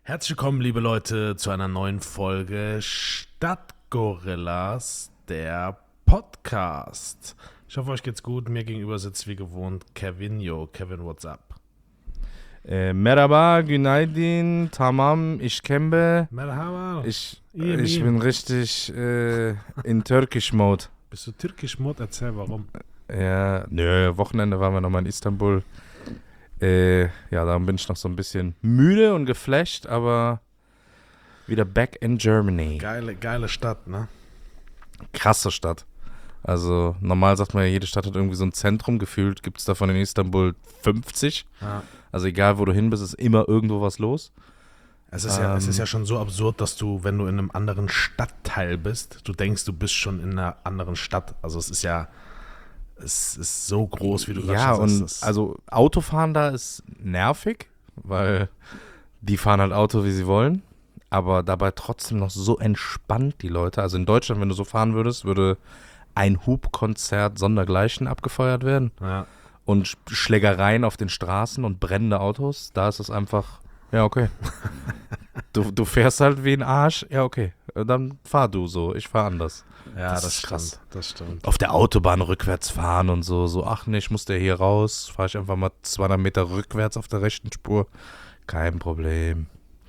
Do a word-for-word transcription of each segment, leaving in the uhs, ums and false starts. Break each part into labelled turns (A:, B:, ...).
A: Herzlich willkommen, liebe Leute, zu einer neuen Folge Stadtgorillas, der Podcast. Ich hoffe, euch geht's gut. Mir gegenüber sitzt wie gewohnt Kevin. Yo, Kevin, what's up?
B: Äh, Merhaba, Günaydin, Tamam, ich kembe.
A: Merhaba.
B: Ich,
A: Iyi
B: ich
A: miyim?
B: bin richtig äh, in Turkish Mode.
A: Bist du türkisch Mod? Erzähl, warum.
B: Ja, nö, Wochenende waren wir nochmal in Istanbul. Äh, ja, darum bin ich noch so ein bisschen müde und geflasht, aber wieder back in Germany.
A: Geile, geile Stadt, ne?
B: Krasse Stadt. Also normal sagt man ja, jede Stadt hat irgendwie so ein Zentrum. Gefühlt gibt es davon in Istanbul fünfzig.
A: Ja.
B: Also egal, wo du hin bist, ist immer irgendwo was los.
A: Es ist, ja,
B: Ähm.
A: es ist ja schon so absurd, dass du, wenn du in einem anderen Stadtteil bist, du denkst, du bist schon in einer anderen Stadt. Also es ist ja, es ist so groß, wie du gerade
B: Ja,
A: schon sagst.
B: und
A: das-
B: also Autofahren da ist nervig, weil die fahren halt Auto, wie sie wollen, aber dabei trotzdem noch so entspannt, die Leute. Also in Deutschland, wenn du so fahren würdest, würde ein Hubkonzert sondergleichen abgefeuert werden
A: ja.
B: und Sch- Schlägereien auf den Straßen und brennende Autos. Da ist es einfach, ja, okay. Du, du fährst halt wie ein Arsch, ja, okay. Dann fahr du so, ich fahr anders.
A: ja,
B: das
A: das,
B: ist
A: stimmt.
B: krass.
A: Das stimmt.
B: Auf der Autobahn rückwärts fahren und so, so, ach nee, ich muss der hier raus, fahre ich einfach mal zweihundert Meter rückwärts auf der rechten Spur, kein Problem.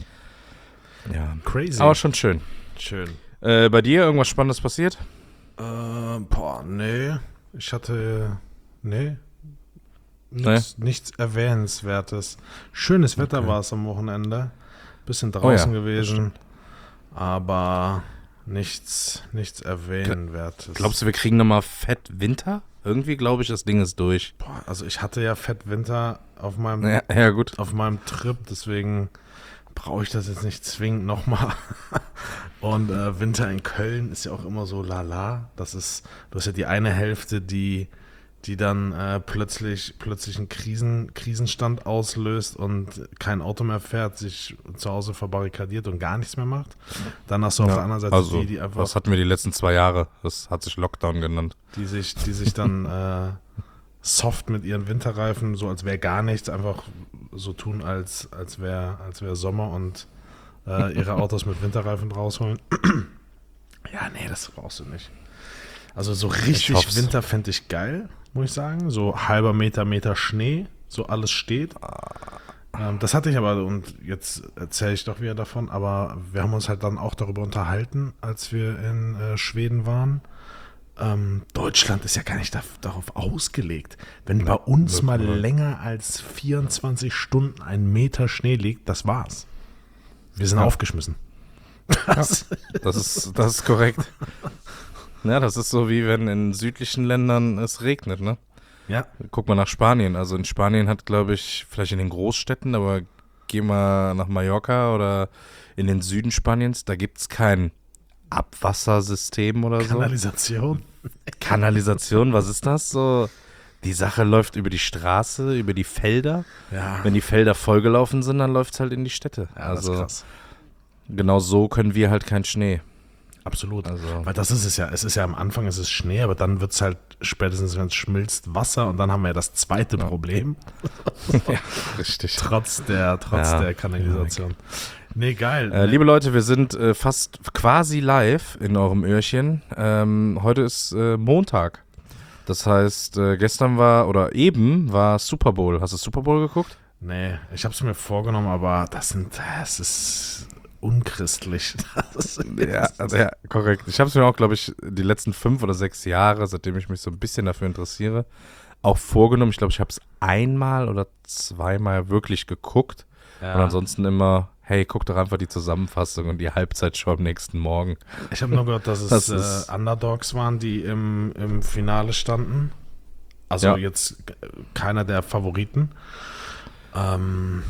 B: Ja,
A: Crazy.
B: aber schon schön.
A: Schön.
B: Äh, bei dir irgendwas Spannendes passiert?
A: Äh, boah, nee. Ich hatte, nee.
B: Nee?
A: Nichts, nichts Erwähnenswertes. Schönes Wetter
B: Okay.
A: war es am Wochenende. Bisschen
B: Oh
A: draußen
B: ja,
A: gewesen. Aber nichts, nichts Erwähnenswertes.
B: Glaubst du, wir kriegen nochmal fett Winter? Irgendwie glaube ich, das Ding ist durch.
A: Boah, also ich hatte ja Fett Winter auf meinem,
B: Ja, ja gut.
A: auf meinem Trip, deswegen brauche ich das jetzt nicht zwingend nochmal. Und äh, Winter in Köln ist ja auch immer so lala. Das ist, du hast ja die eine Hälfte, die, die dann äh, plötzlich, plötzlich einen Krisen, Krisenstand auslöst und kein Auto mehr fährt, sich zu Hause verbarrikadiert und gar nichts mehr macht. Dann hast du auf
B: Ja,
A: der anderen Seite
B: also,
A: die, die einfach,
B: das hatten wir die letzten zwei Jahre. Das hat sich Lockdown genannt.
A: die sich, die sich dann äh, soft mit ihren Winterreifen, so als wäre gar nichts, einfach so tun, als, als wäre als wär Sommer und äh, ihre Autos mit Winterreifen rausholen. Ja, nee, das brauchst du nicht. Also so richtig
B: hoff's.
A: Winter fände ich geil, muss ich sagen. So halber Meter, Meter Schnee, so alles steht. Ähm, das hatte ich aber, und jetzt erzähle ich doch wieder davon, aber wir haben uns halt dann auch darüber unterhalten, als wir in äh, Schweden waren. Ähm, Deutschland ist ja gar nicht da, darauf ausgelegt. Wenn bei uns mal
B: null.
A: länger als vierundzwanzig Stunden ein Meter Schnee liegt, das war's. Wir sind
B: Ja.
A: aufgeschmissen. Das,
B: Das ist, das ist korrekt. Ja, das ist so wie wenn in südlichen Ländern es regnet, ne?
A: ja,
B: Guck mal nach Spanien. Also in Spanien hat, glaube ich, vielleicht in den Großstädten, aber geh mal nach Mallorca oder in den Süden Spaniens, da gibt es kein Abwassersystem oder so.
A: Kanalisation.
B: Kanalisation, was ist das so? Die Sache läuft über die Straße, über die Felder.
A: Ja,
B: Wenn die Felder vollgelaufen sind, dann läuft es halt in die Städte.
A: ja
B: also
A: das ist krass.
B: genau so können wir halt keinen Schnee.
A: Absolut.
B: Also
A: Weil das ist es ja. Es ist ja am Anfang ist es Schnee, aber dann wird es halt spätestens, wenn es schmilzt, Wasser und dann haben wir ja das zweite Problem.
B: ja, richtig.
A: Trotz der, trotz
B: Ja.
A: der Kanalisation. Nee, geil.
B: Äh, liebe Leute, wir sind äh, fast quasi live in eurem Öhrchen. Ähm, heute ist äh, Montag. Das heißt, äh, gestern war, oder eben war Super Bowl. Hast du Super Bowl geguckt?
A: Nee, ich habe es mir vorgenommen, aber das sind, das ist unchristlich. Das ist,
B: Ja, also, ja, korrekt. Ich habe es mir auch, glaube ich, die letzten fünf oder sechs Jahre, seitdem ich mich so ein bisschen dafür interessiere, auch vorgenommen. Ich glaube, ich habe es einmal oder zweimal wirklich geguckt.
A: ja.
B: Und ansonsten immer, hey, guck doch einfach die Zusammenfassung und die Halbzeitshow am nächsten Morgen.
A: Ich habe nur gehört, dass es
B: Das ist-
A: äh, Underdogs waren, die im, im Finale standen. Also
B: Ja.
A: jetzt äh, keiner der Favoriten. Ähm,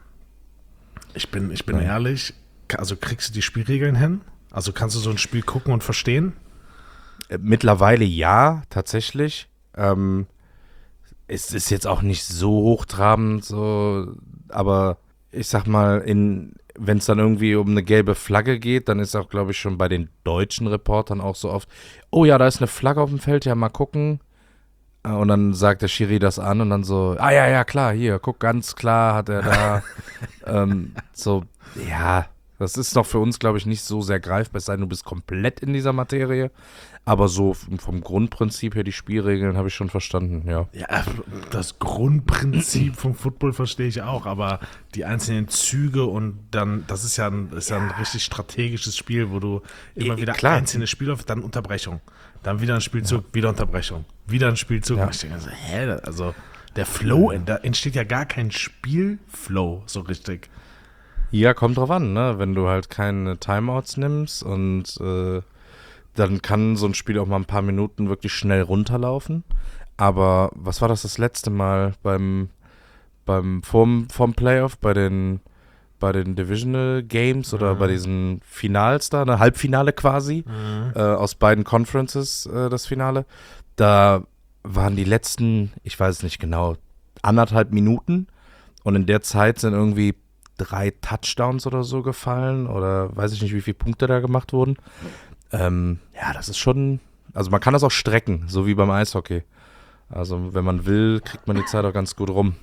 A: ich bin, ich bin
B: Nein.
A: ehrlich, also kriegst du die Spielregeln hin? Also kannst du so ein Spiel gucken und verstehen?
B: Äh, Mittlerweile ja, tatsächlich. Ähm, es ist jetzt auch nicht so hochtrabend, so, aber ich sag mal, in, wenn es dann irgendwie um eine gelbe Flagge geht, dann ist auch, glaube ich, schon bei den deutschen Reportern auch so oft, oh ja, da ist eine Flagge auf dem Feld, ja, mal gucken. Und dann sagt der Schiri das an und dann so, ah ja, ja, klar, hier, guck, ganz klar hat er da ähm, so, ja, das ist noch für uns, glaube ich, nicht so sehr greifbar, es sei denn, du bist komplett in dieser Materie, aber so vom Grundprinzip her, die Spielregeln habe ich schon verstanden, ja.
A: Ja, das Grundprinzip vom Football verstehe ich auch, aber die einzelnen Züge und dann, das ist ja ein, ist ja ein richtig strategisches Spiel, wo du immer wieder
B: Klar.
A: einzelne Spiele, dann Unterbrechung, dann wieder ein Spielzug, ja. wieder Unterbrechung, wieder ein Spielzug.
B: Ja.
A: Und ich denke so, hä, also der Flow, da entsteht ja gar kein Spielflow so richtig.
B: Ja, kommt drauf an, ne? Wenn du halt keine Timeouts nimmst und äh, dann kann so ein Spiel auch mal ein paar Minuten wirklich schnell runterlaufen. Aber was war das das letzte Mal beim, beim vorm, vorm Playoff, bei den, bei den Divisional Games oder
A: Mhm.
B: bei diesen Finals da, ne? Halbfinale quasi,
A: Mhm.
B: äh, aus beiden Conferences äh, das Finale. Da waren die letzten, ich weiß es nicht genau, anderthalb Minuten und in der Zeit sind irgendwie drei Touchdowns oder so gefallen oder weiß ich nicht, wie viele Punkte da gemacht wurden. Ähm, ja, das ist schon, also man kann das auch strecken, so wie beim Eishockey. Also wenn man will, kriegt man die Zeit auch ganz gut rum.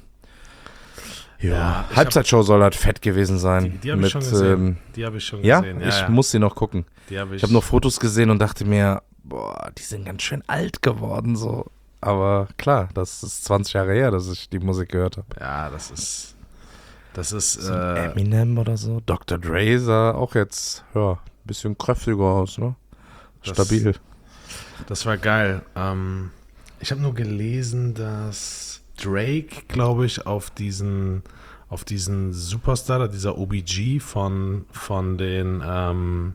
B: Ja,
A: Ja, ich
B: Halbzeitshow soll halt fett gewesen sein.
A: Die, die habe ich
B: mit,
A: schon gesehen.
B: Ähm,
A: Die habe ich schon
B: ja,
A: gesehen.
B: ich muss sie noch gucken.
A: Die habe ich.
B: Ich habe noch Fotos gesehen und dachte mir, boah, die sind ganz schön alt geworden so. Aber klar, das ist zwanzig Jahre her, dass ich die Musik gehört habe.
A: Ja, das ist. Das ist.
B: So
A: äh,
B: Eminem oder so. Doktor Dre sah auch jetzt, ja, ein bisschen kräftiger aus, ne?
A: Das-
B: Stabil.
A: Das war geil. Ähm, ich habe nur gelesen, dass Drake, glaube ich, auf diesen, auf diesen Superstar, dieser O B G von, von den, ähm,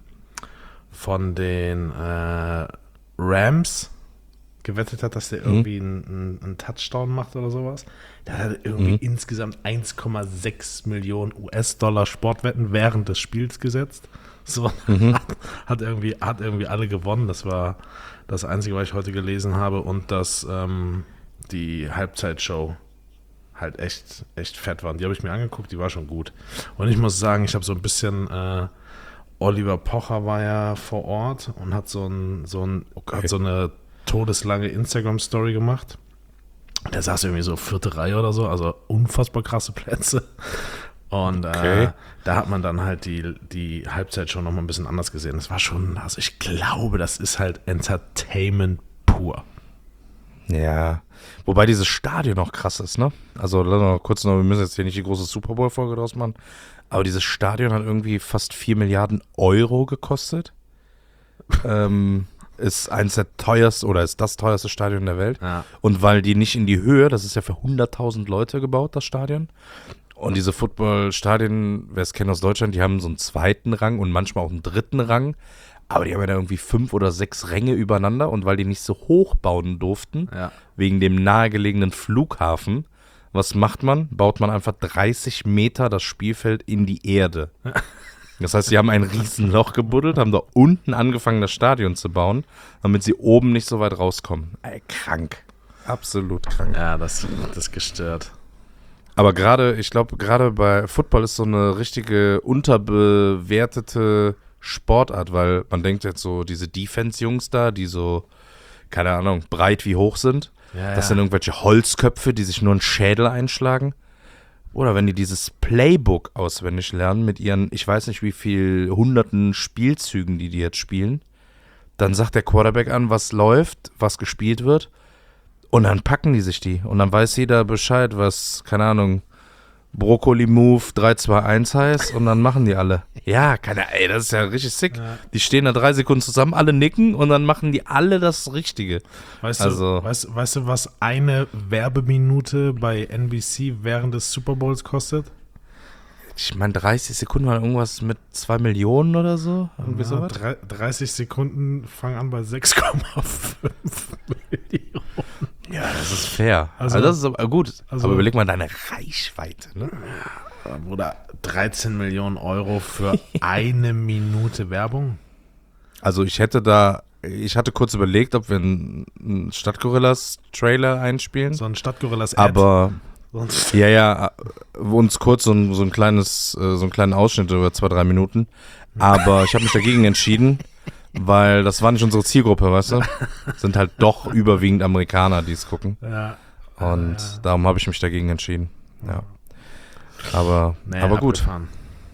A: von den äh, Rams gewettet hat, dass der irgendwie einen, einen, einen Touchdown macht oder sowas. Der hat irgendwie
B: Mhm.
A: insgesamt eins Komma sechs Millionen U S-Dollar Sportwetten während des Spiels gesetzt. So,
B: Mhm.
A: hat, hat, irgendwie, hat irgendwie alle gewonnen. Das war das Einzige, was ich heute gelesen habe. Und dass ähm, die Halbzeitshow halt echt, echt fett war. Und die habe ich mir angeguckt, die war schon gut. Und ich muss sagen, ich habe so ein bisschen, äh, Oliver Pocher war ja vor Ort und hat so, ein, so, ein,
B: Okay.
A: hat so eine todeslange Instagram-Story gemacht. Der saß irgendwie so vierte Reihe oder so, also unfassbar krasse Plätze. Und
B: Okay.
A: äh, da hat man dann halt die, die Halbzeit schon nochmal ein bisschen anders gesehen. Das war schon, also ich glaube, das ist halt Entertainment pur.
B: Ja, wobei dieses Stadion noch krass ist, ne? Also lass mal kurz noch, wir müssen jetzt hier nicht die große Super Bowl-Folge draus machen, aber dieses Stadion hat irgendwie fast vier Milliarden Euro gekostet. ähm, ist eins der teuersten oder ist das teuerste Stadion der Welt.
A: Ja.
B: Und weil die nicht in die Höhe, das ist ja für hunderttausend Leute gebaut, das Stadion. Und diese Football-Stadien, wer es kennt aus Deutschland, die haben so einen zweiten Rang und manchmal auch einen dritten Rang. Aber die haben ja da irgendwie fünf oder sechs Ränge übereinander. Und weil die nicht so hoch bauen durften,
A: Ja.
B: wegen dem nahegelegenen Flughafen, was macht man? Baut man einfach dreißig Meter das Spielfeld in die Erde. Das heißt, sie haben ein Riesenloch gebuddelt, haben da unten angefangen, das Stadion zu bauen, damit sie oben nicht so weit rauskommen. Ey, krank. Absolut krank.
A: Ja, das, das ist gestört.
B: Aber gerade, ich glaube, gerade bei Football ist so eine richtige unterbewertete Sportart, weil man denkt jetzt so, diese Defense-Jungs da, die so, keine Ahnung, breit wie hoch sind,
A: Ja,
B: das
A: ja.
B: sind irgendwelche Holzköpfe, die sich nur einen Schädel einschlagen. Oder wenn die dieses Playbook auswendig lernen mit ihren, ich weiß nicht wie viel hunderten Spielzügen, die die jetzt spielen, dann sagt der Quarterback an, was läuft, was gespielt wird. Und dann packen die sich die. Und dann weiß jeder Bescheid, was, keine Ahnung, Brokkoli-Move drei zwei eins heißt. Und dann machen die alle. Ja, keine ey, das ist ja richtig sick.
A: Ja.
B: Die stehen da drei Sekunden zusammen, alle nicken und dann machen die alle das Richtige.
A: Weißt,
B: Also-
A: du, weißt, weißt du, was eine Werbeminute bei N B C während des Super Bowls kostet?
B: Ich meine, dreißig Sekunden waren irgendwas mit zwei Millionen oder so. Irgendwie
A: Ja,
B: sowas.
A: drei- dreißig Sekunden fangen an bei sechs Komma fünf Millionen.
B: Ja, das ist fair.
A: Also-
B: Also, das ist aber gut.
A: also-
B: aber überleg mal deine Reichweite, ne?
A: Oder dreizehn Millionen Euro für eine Minute Werbung?
B: Also ich hätte da, ich hatte kurz überlegt, ob wir einen, einen Stadtgorillas-Trailer einspielen.
A: So ein Stadtgorillas-Ad.
B: aber
A: Sonst,
B: ja, ja, uns kurz so ein, so ein kleines, äh, so einen kleinen Ausschnitt über zwei, drei Minuten. Aber ich habe mich dagegen entschieden, weil das war nicht unsere Zielgruppe, weißt du? Sind halt doch überwiegend Amerikaner, die es gucken.
A: Ja.
B: Und
A: ja.
B: darum habe ich mich dagegen entschieden. Ja. Aber,
A: Nee,
B: aber gut.
A: Abgefahren.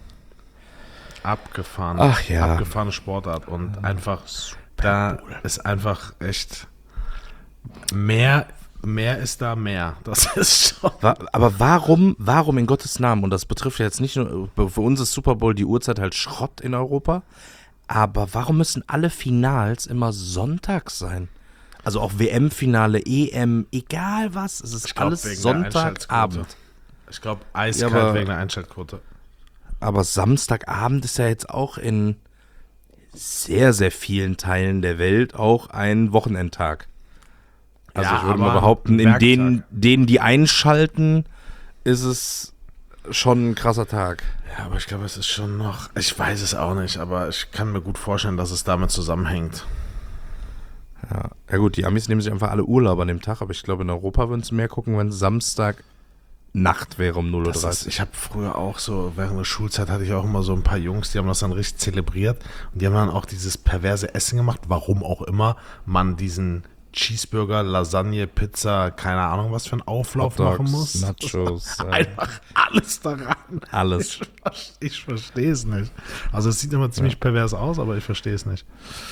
A: Abgefahren.
B: Ach ja.
A: Abgefahrene Sportart. Und einfach, da ist einfach echt mehr, mehr ist da mehr. Das ist schon.
B: Wa- Aber warum, warum in Gottes Namen, und das betrifft ja jetzt nicht nur, für uns ist Super Bowl die Uhrzeit halt Schrott in Europa, aber warum müssen alle Finals immer sonntags sein? Also auch W M-Finale, E M, egal was, es ist
A: Ich glaub,
B: alles
A: wegen der
B: Sonntagabend.
A: Einschaltquote. Ich glaube, eiskalt
B: Ja, aber-
A: wegen der Einschaltquote.
B: Aber Samstagabend ist ja jetzt auch in sehr, sehr vielen Teilen der Welt auch ein Wochenendtag. Also
A: Ja,
B: ich würde mal
A: aber
B: behaupten,
A: ein
B: in
A: Werktag.
B: denen, denen, die einschalten, ist es schon ein krasser Tag.
A: Ja, aber ich glaube, es ist schon noch, ich weiß es auch nicht, aber ich kann mir gut vorstellen, dass es damit zusammenhängt.
B: Ja. Ja gut, die Amis nehmen sich einfach alle Urlaub an dem Tag, aber ich glaube, in Europa würden sie mehr gucken, wenn Samstag Nacht wäre um null Uhr
A: Das ist,
B: dreißig.
A: ich habe früher auch so, während der Schulzeit hatte ich auch immer so ein paar Jungs, die haben das dann richtig zelebriert und die haben dann auch dieses perverse Essen gemacht, warum auch immer man diesen Cheeseburger, Lasagne, Pizza, keine Ahnung was für einen Auflauf machen muss.
B: Nachos, äh,
A: Einfach alles daran.
B: alles.
A: Ich, ver- ich verstehe es nicht. Also es sieht immer ziemlich pervers aus, aber ich verstehe es nicht.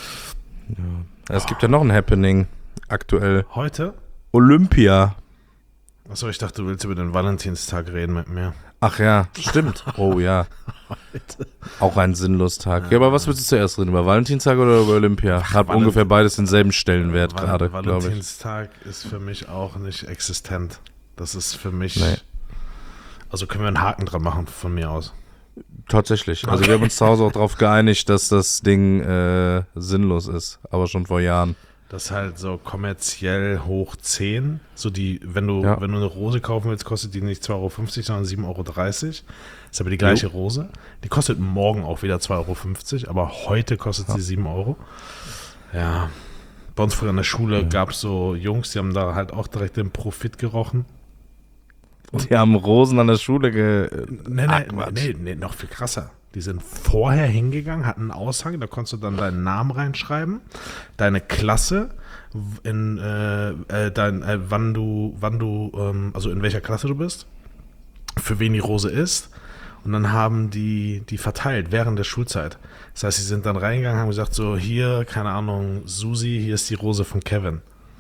B: Es gibt ja noch ein Happening aktuell.
A: Heute?
B: Olympia.
A: Achso, ich dachte, du willst über den Valentinstag reden mit mir.
B: Ach ja, stimmt. Oh ja. Auch ein Sinnlostag. Ja, aber was willst du zuerst reden? Über Valentinstag oder über Olympia? Hat
A: Valent-
B: ungefähr beides denselben Stellenwert
A: Val-
B: gerade, glaube ich.
A: Valentinstag ist für mich auch nicht existent. Das ist für mich.
B: Nee.
A: Also können wir einen Haken dran machen von mir aus.
B: Tatsächlich. Also wir haben uns zu Hause auch darauf geeinigt, dass das Ding äh, sinnlos ist. Aber schon vor Jahren.
A: Das ist halt so kommerziell hoch zehn. So die, wenn du,
B: Ja.
A: wenn du eine Rose kaufen willst, kostet die nicht zwei Euro fünfzig, sondern sieben Euro dreißig. Ist aber die gleiche Rose. Die kostet morgen auch wieder zwei Euro fünfzig, aber heute kostet sie sieben Euro. Ja. Bei uns früher in der Schule gab es so Jungs, die haben da halt auch direkt den Profit gerochen.
B: Die haben Rosen an der Schule ge...
A: Nee,
B: Ach,
A: nee,
B: Quatsch.
A: nee, nee, noch viel krasser. Die sind vorher hingegangen, hatten einen Aushang, da konntest du dann deinen Namen reinschreiben, deine Klasse, in, äh, äh, dein, äh, wann du, wann du, ähm, also in welcher Klasse du bist, für wen die Rose ist. Und dann haben die die verteilt während der Schulzeit. Das heißt, sie sind dann reingegangen, haben gesagt, so hier, keine Ahnung, Susi, hier ist die Rose von Kevin.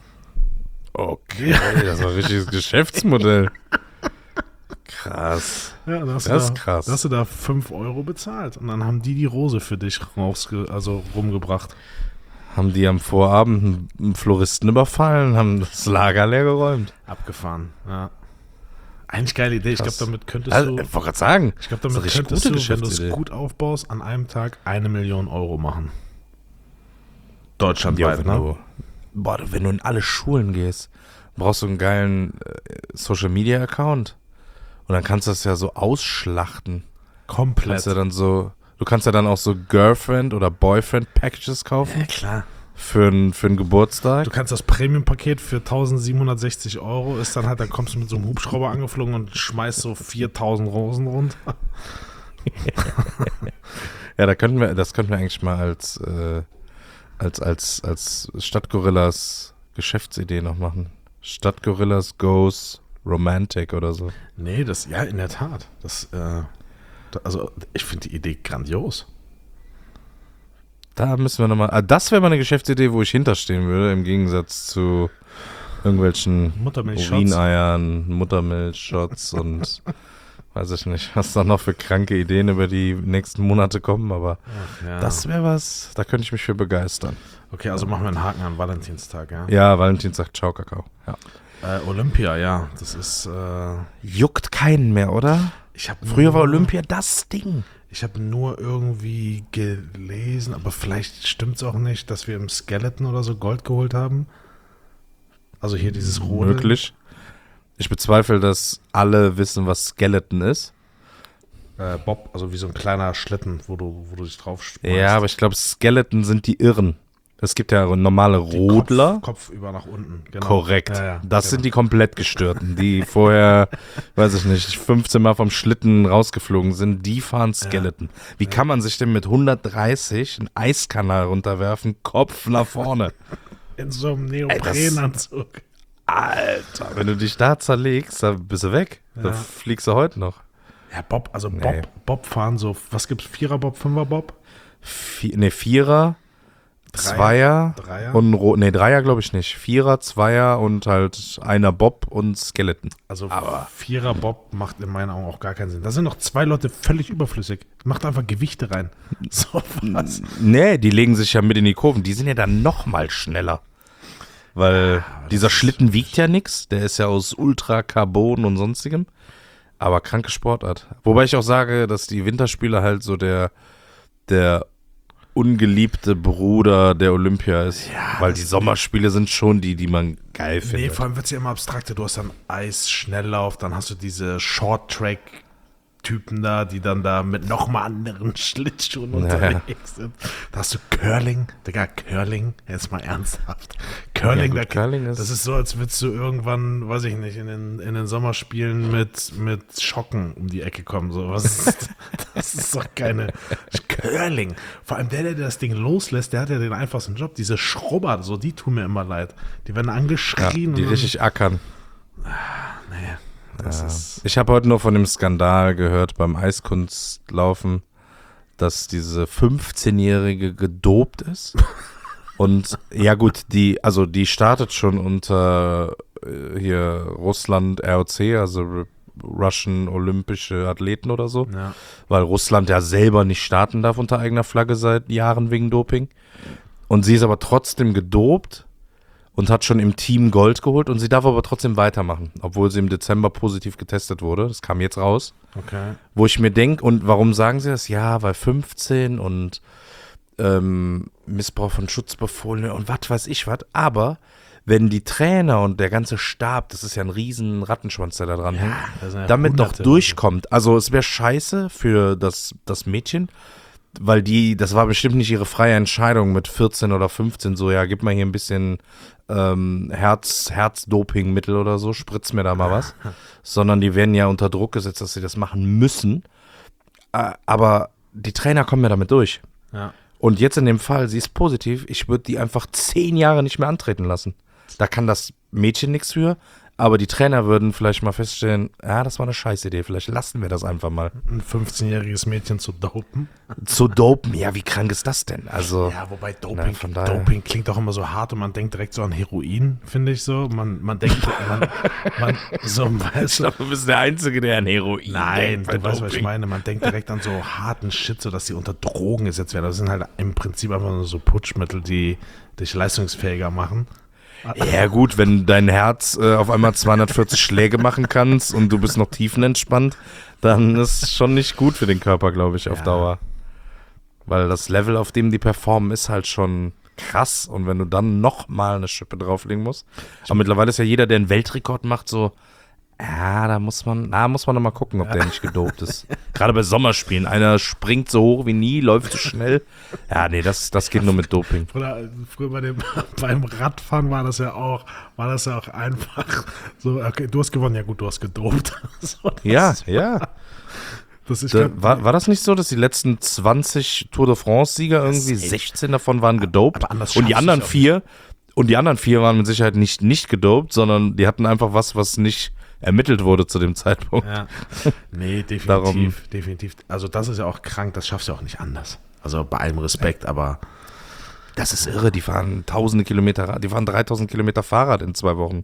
B: Okay, das war ein richtiges Geschäftsmodell. Krass.
A: Ja, da hast
B: Das
A: du
B: ist
A: da,
B: krass.
A: Da hast du da fünf Euro bezahlt und dann haben die die Rose für dich rausge also rumgebracht.
B: Haben die am Vorabend einen- einen Floristen überfallen, haben das Lager leer geräumt.
A: Abgefahren, ja. Eigentlich geile Idee. Ich glaube,
B: Krass.
A: damit könntest
B: Also,
A: du,
B: ich wollte gerade sagen,
A: ich glaube,
B: das ist
A: damit
B: eine richtig
A: könntest
B: gute
A: du, wenn du es
B: Geschäftsidee.
A: gut aufbaust, an einem Tag eine Million Euro machen.
B: Ja,
A: Deutschlandweit,
B: wenn,
A: ne?
B: du, boah, wenn du in alle Schulen gehst, brauchst du einen geilen äh, Social-Media-Account. Und dann kannst du das ja so ausschlachten.
A: Komplett.
B: Kannst ja dann so, du kannst ja dann auch so Girlfriend- oder Boyfriend-Packages kaufen
A: Ja, klar.
B: für einen für einen Geburtstag.
A: Du kannst das Premium-Paket für eintausendsiebenhundertsechzig Euro, ist dann halt, dann kommst du mit so einem Hubschrauber angeflogen und schmeißt so viertausend Rosen runter.
B: Ja, da könnten wir, das könnten wir eigentlich mal als, äh, als, als, als Stadtgorillas Geschäftsidee noch machen. Stadtgorillas goes romantic oder so.
A: Nee, das, ja, in der Tat. Das, äh, da, also, ich finde die Idee grandios.
B: Da müssen wir nochmal, ah, das wäre mal eine Geschäftsidee, wo ich hinterstehen würde, im Gegensatz zu irgendwelchen
A: Muttermilchshots.
B: Urineiern, Muttermilchshots und weiß ich nicht, was da noch für kranke Ideen über die nächsten Monate kommen, aber
A: Ja.
B: das wäre was, da könnte ich mich für begeistern.
A: Okay, also machen wir einen Haken an Valentinstag, ja?
B: Ja, Valentinstag, ciao, Kakao. Ja.
A: Äh, Olympia, ja. Das ist, äh,
B: Juckt keinen mehr, oder?
A: ich habe
B: Früher war Olympia das Ding.
A: Ich habe nur irgendwie gelesen, aber vielleicht stimmt es auch nicht, dass wir im Skeleton oder so Gold geholt haben. Also hier dieses rote.
B: Möglich. Ich bezweifle, dass alle wissen, was Skeleton ist.
A: Äh, Bob, also wie so ein kleiner Schlitten, wo du, wo du dich drauf schmeißt.
B: Ja, aber ich glaube, Skeleton sind die Irren. Es gibt ja normale Rodler.
A: Kopf, Kopf über nach unten. Genau.
B: Korrekt.
A: Ja, ja,
B: das
A: genau.
B: sind die komplett gestörten, die vorher, weiß ich nicht, fünfzehn Mal vom Schlitten rausgeflogen sind. Die fahren Skeleton. Wie
A: Ja.
B: kann man sich denn mit hundertdreißig einen Eiskanal runterwerfen, Kopf nach vorne?
A: In so einem
B: Ey,
A: Neoprenanzug.
B: Alter, wenn du dich da zerlegst, dann bist du weg.
A: Ja.
B: Da fliegst du heute noch.
A: Ja, Bob, also
B: Nee.
A: Bob, Bob fahren so, was gibt's? Vierer-Bob, Fünfer-Bob?
B: Vier, ne, Vierer,
A: Dreier?
B: Zweier
A: Dreier?
B: und Ro- nee, Dreier glaube ich nicht. Vierer, Zweier und halt einer Bob und Skeleton.
A: Also
B: Aber-
A: Vierer-Bob macht in meinen Augen auch gar keinen Sinn. Da sind noch zwei Leute völlig überflüssig. Macht einfach Gewichte rein. So was.
B: Nee, die legen sich ja mit in die Kurven. Die sind ja dann noch mal schneller. Weil dieser Schlitten wiegt ja nichts. Der ist ja aus Ultracarbon und sonstigem. Aber kranke Sportart. Wobei ich auch sage, dass die Winterspiele halt so der, der ungeliebte Bruder der Olympia ist.
A: Ja,
B: Weil
A: das-
B: die Sommerspiele sind schon die, die man geil
A: Nee,
B: findet.
A: vor allem wird es ja immer abstrakter. Du hast dann Eis, Schnelllauf, dann hast du diese Short-Track-Typen da, die dann da mit nochmal anderen Schlittschuhen
B: Ja.
A: unterwegs sind. Da hast du Curling, Digga, Curling, jetzt mal ernsthaft. Curling,
B: Ja, gut,
A: da,
B: Curling ist-
A: das ist so, als würdest du irgendwann, weiß ich nicht, in den, in den Sommerspielen mit, mit Schocken um die Ecke kommen. So. Was ist, das ist doch keine Curling. Vor allem der, der das Ding loslässt, der hat ja den einfachsten Job. Diese Schrubber, so, die tun mir immer leid. Die werden
B: Ja,
A: angeschrien.
B: die
A: und dann-
B: richtig ackern.
A: Nee, das
B: Ja.
A: ist.
B: Ich habe heute nur von dem Skandal gehört beim Eiskunstlaufen, dass diese fünfzehnjährige gedopt ist. Und ja gut, die, also die startet schon unter äh, hier Russland R O C, also Re- Russian Olympische Athleten oder so,
A: Ja.
B: weil Russland ja selber nicht starten darf unter eigener Flagge seit Jahren wegen Doping. Und sie ist aber trotzdem gedopt und hat schon im Team Gold geholt und sie darf aber trotzdem weitermachen, obwohl sie im Dezember positiv getestet wurde. Das kam jetzt raus.
A: Okay.
B: Wo ich mir denke, und warum sagen sie das? Ja, weil fünfzehn und ähm, Missbrauch von Schutzbefohlenen und was weiß ich was. Aber wenn die Trainer und der ganze Stab, das ist ja ein riesen Rattenschwanz, der da dran hängt,
A: da sind ja
B: damit doch
A: Hunderte.
B: durchkommt. Also es wäre scheiße für das, das Mädchen, weil die, das war bestimmt nicht ihre freie Entscheidung mit vierzehn oder fünfzehn, so ja, gib mal hier ein bisschen ähm, Herz, Herzdopingmittel oder so, spritz mir da mal was. Sondern die werden ja unter Druck gesetzt, dass sie das machen müssen. Äh, aber die Trainer kommen ja damit durch.
A: Ja.
B: Und jetzt in dem Fall, sie ist positiv, ich würde die einfach zehn Jahre nicht mehr antreten lassen. Da kann das Mädchen nichts für, aber die Trainer würden vielleicht mal feststellen, ja, das war eine Scheißidee, vielleicht lassen wir das einfach mal.
A: Ein fünfzehnjähriges Mädchen zu dopen.
B: Zu dopen, ja, wie krank ist das denn? Also,
A: Ja, wobei Doping,
B: Na, von daher.
A: Doping klingt auch immer so hart und man denkt direkt so an Heroin, finde ich so. Man, man denkt, man, man so, weißt du,
B: du bist der Einzige, der an Heroin
A: nein,
B: denkt bei
A: du weißt, was ich
B: Doping.
A: meine. Man denkt direkt an so harten Shit, so dass die unter Drogen gesetzt werden. Das sind halt im Prinzip einfach nur so Putschmittel, die dich leistungsfähiger machen.
B: Ja gut, wenn dein Herz äh, auf einmal zweihundertvierzig Schläge machen kannst und du bist noch tiefenentspannt, dann ist es schon nicht gut für den Körper, glaube ich, auf
A: Ja.
B: Dauer. Weil das Level, auf dem die performen, ist halt schon krass. Und wenn du dann noch mal eine Schippe drauflegen musst. Aber mittlerweile ist ja jeder, der einen Weltrekord macht, so, ja, da muss man, da muss man noch mal gucken, ob der nicht gedopt ist. Gerade bei Sommerspielen. Einer springt so hoch wie nie, läuft so schnell. Ja, nee, das, das geht nur mit Doping.
A: Früher, früher bei dem, beim Radfahren war das ja auch, war das ja auch einfach so, okay, du hast gewonnen, ja gut, du hast gedopt. So, das,
B: Ja, ja.
A: Das ist
B: Da, war, war das nicht so, dass die letzten zwanzig Tour de France-Sieger irgendwie
A: Safe.
B: sechzehn davon waren gedopt?
A: Aber anders
B: und die
A: schaffst
B: anderen
A: du's auch
B: vier und die anderen vier waren mit Sicherheit nicht, nicht gedopt, sondern die hatten einfach was, was nicht ermittelt wurde zu dem Zeitpunkt.
A: Ja. Nee, definitiv,
B: Darum-
A: definitiv. Also das ist ja auch krank, das schaffst du auch nicht anders. Also bei allem Respekt, aber
B: Das ist irre, die fahren tausende Kilometer, Rad- die fahren dreitausend Kilometer Fahrrad in zwei Wochen.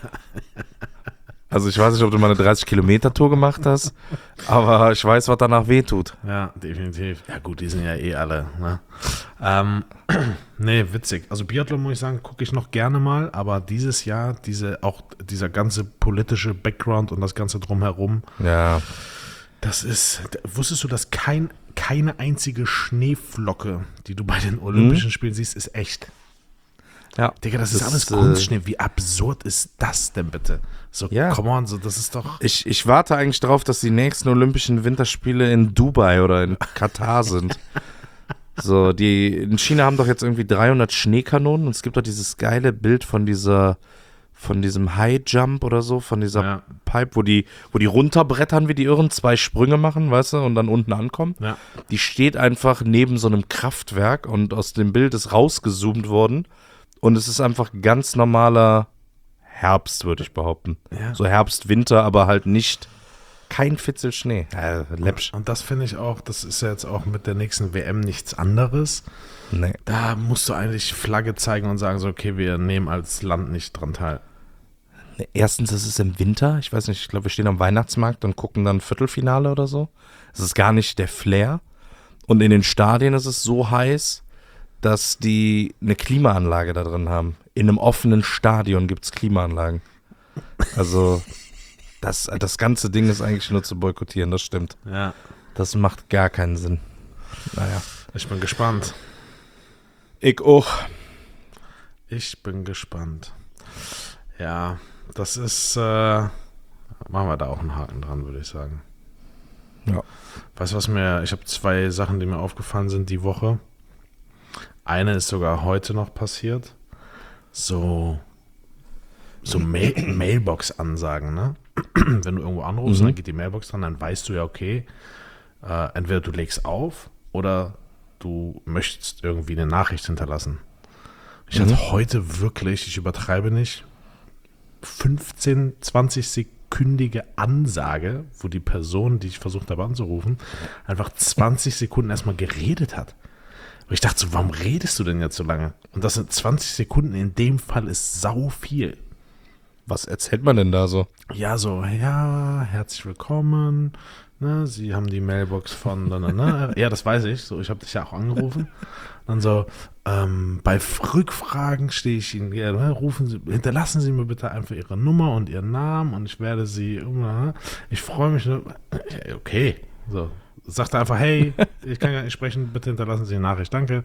B: Also ich weiß nicht, ob du mal eine dreißig Kilometer Tour gemacht hast, aber ich weiß, was danach wehtut.
A: ja, definitiv. Ja gut, die sind ja eh alle. Ne? Ähm, nee, witzig. Also Biathlon muss ich sagen, gucke ich noch gerne mal, aber dieses Jahr, diese auch dieser ganze politische Background und das ganze drumherum,
B: Ja,
A: das ist, wusstest du, dass kein, keine einzige Schneeflocke, die du bei den Olympischen Spielen siehst, ist echt?
B: ja.
A: Digga, das, ist alles
B: äh,
A: Kunstschnee. Wie absurd ist das denn bitte? So,
B: Ja.
A: come on, so, das ist doch.
B: Ich, ich warte eigentlich darauf, dass die nächsten Olympischen Winterspiele in Dubai oder in Katar sind. So, die in China haben doch jetzt irgendwie dreihundert Schneekanonen und es gibt doch dieses geile Bild von dieser, von diesem High Jump oder so, von dieser
A: Ja.
B: Pipe, wo die, wo die runterbrettern wie die Irren, zwei Sprünge machen, weißt du, und dann unten ankommen.
A: Ja.
B: Die steht einfach neben so einem Kraftwerk und aus dem Bild ist rausgezoomt worden und es ist einfach ganz normaler Herbst, würde ich behaupten.
A: Ja.
B: So Herbst, Winter, aber halt nicht kein Fitzel Schnee. Äh, läppsch.
A: Und das finde ich auch, das ist ja jetzt auch mit der nächsten W M nichts anderes.
B: Nee.
A: Da musst du eigentlich Flagge zeigen und sagen so, okay, wir nehmen als Land nicht dran teil.
B: Erstens, es ist im Winter. Ich weiß nicht, ich glaube, wir stehen am Weihnachtsmarkt und gucken dann Viertelfinale oder so. Es ist gar nicht der Flair. Und in den Stadien ist es so heiß, dass die eine Klimaanlage da drin haben. In einem offenen Stadion gibt es Klimaanlagen. Also das, das ganze Ding ist eigentlich nur zu boykottieren, das stimmt.
A: Ja.
B: Das macht gar keinen Sinn. Naja.
A: Ich bin gespannt.
B: Ich auch.
A: Ich bin gespannt. Ja, das ist, äh, machen wir da auch einen Haken dran, würde ich sagen.
B: Ja.
A: Weißt du, was mir, ich habe zwei Sachen, die mir aufgefallen sind die Woche. Eine ist sogar heute noch passiert. So, so Mail, Mailbox-Ansagen, ne? Wenn du irgendwo anrufst,
B: Mhm.
A: dann geht die Mailbox dran, dann weißt du ja, okay, äh, entweder du legst auf oder du möchtest irgendwie eine Nachricht hinterlassen. Ich hatte
B: Mhm.
A: heute wirklich, ich übertreibe nicht, fünfzehn, zwanzig sekündige Ansage, wo die Person, die ich versucht habe anzurufen, einfach zwanzig Sekunden erstmal geredet hat. Und ich dachte so, warum redest du denn jetzt so lange? Und das sind zwanzig Sekunden, in dem Fall ist sau viel.
B: Was erzählt man denn da so?
A: Ja, so, ja, herzlich willkommen. Ne, Sie haben die Mailbox von, ne, ne, ne. Ja, das weiß ich. So, ich habe dich ja auch angerufen. Dann so, ähm, bei Rückfragen stehe ich Ihnen, ja, ne, rufen Sie, hinterlassen Sie mir bitte einfach Ihre Nummer und Ihren Namen und ich werde Sie, ne, ich freue mich. Ne, ja, okay, so. Sagt er einfach, hey, ich kann gar nicht sprechen, bitte hinterlassen Sie eine Nachricht, danke.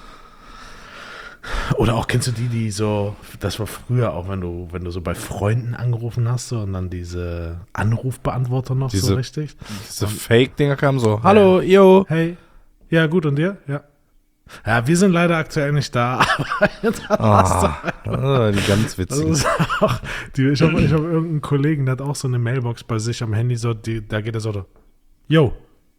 A: Oder auch, kennst du die, die so, das war früher auch, wenn du, wenn du so bei Freunden angerufen hast so, und dann diese Anrufbeantworter noch so
B: Diese-
A: richtig.
B: Diese Fake-Dinger kamen so, hallo, yo.
A: Hey, ja gut, und dir? Ja. Ja, wir sind leider aktuell nicht da. Aber jetzt hast du
B: Ah, die ganz
A: Das
B: witzigen.
A: ist auch, die, ich habe ich hab irgendeinen Kollegen, der hat auch so eine Mailbox bei sich am Handy, so, die, da geht er so, yo.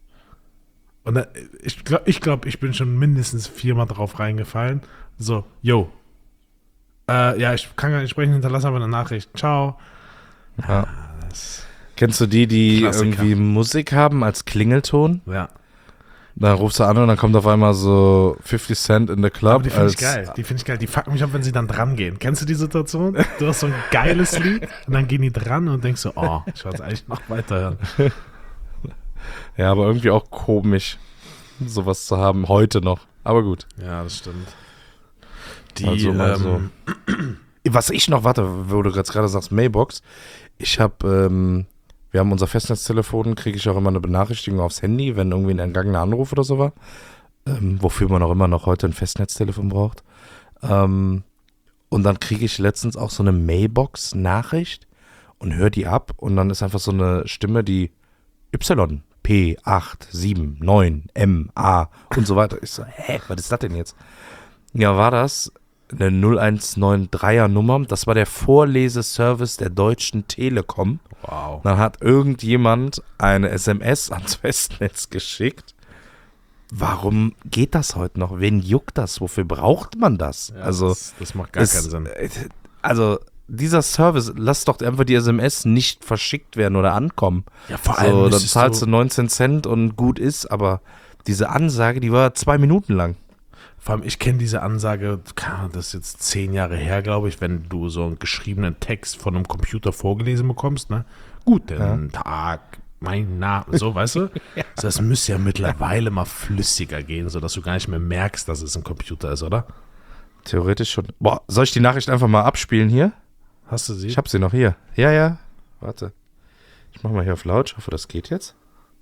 A: Und da, ich glaube, ich, glaub, ich bin schon mindestens viermal drauf reingefallen. So, yo. Äh, ja, ich kann gar nicht sprechen, hinterlasse aber eine Nachricht. Ciao.
B: Ja. Kennst du die, die
A: Klassiker.
B: irgendwie Musik haben als Klingelton?
A: Ja.
B: Dann rufst du an und dann kommt auf einmal so fifty Cent in the Club.
A: Aber die finde ich
B: als,
A: geil. Die finde ich geil. Die fucken mich ab, wenn sie dann dran gehen. Kennst du die Situation? Du hast so ein geiles Lied und dann gehen die dran und denkst so, oh, ich will jetzt eigentlich noch weiterhören.
B: Ja, aber irgendwie auch komisch, sowas zu haben, heute noch. Aber gut.
A: Ja, das stimmt. Die,
B: Also mal so.
A: ähm,
B: Was ich noch, warte, wo du jetzt gerade sagst, Mailbox. Ich habe, ähm, wir haben unser Festnetztelefon, kriege ich auch immer eine Benachrichtigung aufs Handy, wenn irgendwie ein entgangener Anruf oder so war. Ähm, wofür man auch immer noch heute ein Festnetztelefon braucht. Ähm, und dann kriege ich letztens auch so eine Mailbox-Nachricht und höre die ab und dann ist einfach so eine Stimme, die Y, P, acht, sieben, neun, M, A und so weiter. Ich so, hä, was ist das denn jetzt? Ja, war das eine null eins neun dreier Nummer. Das war der Vorleseservice der Deutschen Telekom.
A: wow.
B: Dann hat irgendjemand eine S M S ans Festnetz geschickt. Warum geht das heute noch? Wen juckt das? Wofür braucht man das?
A: Ja,
B: also,
A: das, das macht gar
B: es-
A: keinen Sinn.
B: äh, Also, dieser Service, lass doch einfach die S M S nicht verschickt werden oder ankommen.
A: Ja, vor
B: So, dann
A: müsstest
B: zahlst du neunzehn Cent und gut ist, aber diese Ansage, die war zwei Minuten lang.
A: Vor allem, ich kenne diese Ansage, keine Ahnung, das ist jetzt zehn Jahre her, glaube ich, wenn du so einen geschriebenen Text von einem Computer vorgelesen bekommst, ne? Guten Tag, mein Name, so, weißt du? So, das müsste ja mittlerweile mal flüssiger gehen, sodass du gar nicht mehr merkst, dass es ein Computer ist, oder?
B: Theoretisch schon. Boah, soll ich die Nachricht einfach mal abspielen hier?
A: Hast du sie?
B: Ich hab sie noch hier. Ja, ja. Warte. Ich mach mal hier auf laut. Ich hoffe, das geht jetzt.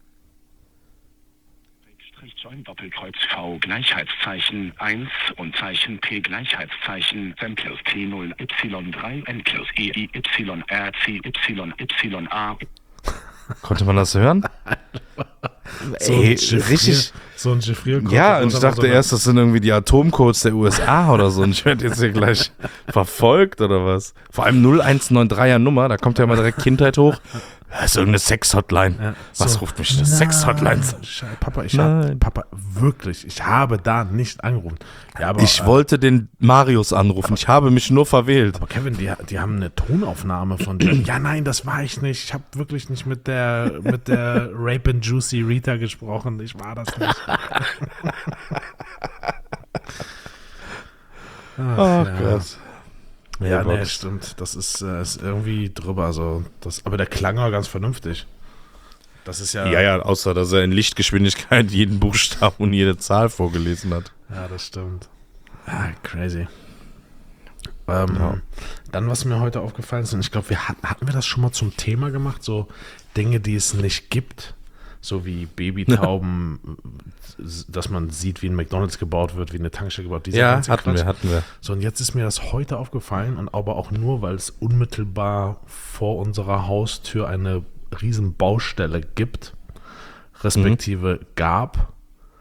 C: Join Doppelkreuz V Gleichheitszeichen eins und Zeichen P Gleichheitszeichen M plus T null Y drei N plus E I Y R C Y Y A.
B: Konnte man das hören?
A: So
B: Ey,
A: ein Chiffrier-
B: richtig,
A: So ein Gefriercode.
B: Ja, und ich dachte
A: so eine,
B: erst, das sind irgendwie die Atomcodes der U S A oder so. Und ich werde jetzt hier gleich verfolgt oder was. Vor allem null eins neun dreier Nummer, da kommt ja mal direkt Kindheit hoch. Das ist irgendeine Sex-Hotline.
A: Ja,
B: Was
A: so,
B: ruft mich eine Sex-Hotline?
A: Scheiße, Papa, ich hab, Papa, wirklich, ich habe da nicht angerufen. Ja, aber,
B: Ich
A: äh,
B: wollte den Marius anrufen. Ich habe mich nur verwählt.
A: Aber Kevin, die, die haben eine Tonaufnahme von dir. Ja, nein, das war ich nicht. Ich habe wirklich nicht mit der, mit der Rape and Juicy Rita gesprochen. Ich war das nicht. Ach,
B: Ach
A: ja.
B: Gott.
A: Ja,
B: Gott.
A: nee, stimmt. Das ist, äh, ist irgendwie drüber. Also das, aber der klang war ganz vernünftig. Das ist ja.
B: Ja, ja, außer dass er in Lichtgeschwindigkeit jeden Buchstaben und jede Zahl vorgelesen hat.
A: Ja, das stimmt. Ah, crazy. Ähm,
B: Ja.
A: Dann, was mir heute aufgefallen ist, und ich glaube, wir hatten, hatten wir das schon mal zum Thema gemacht, so Dinge, die es nicht gibt, so wie Babytauben, dass man sieht, wie ein McDonald's gebaut wird, wie eine Tankstelle gebaut wird.
B: Ja, hatten wir, hatten wir.
A: So, und jetzt ist mir das heute aufgefallen, und aber auch nur, weil es unmittelbar vor unserer Haustür eine riesen Baustelle gibt, respektive
B: Mhm.
A: gab.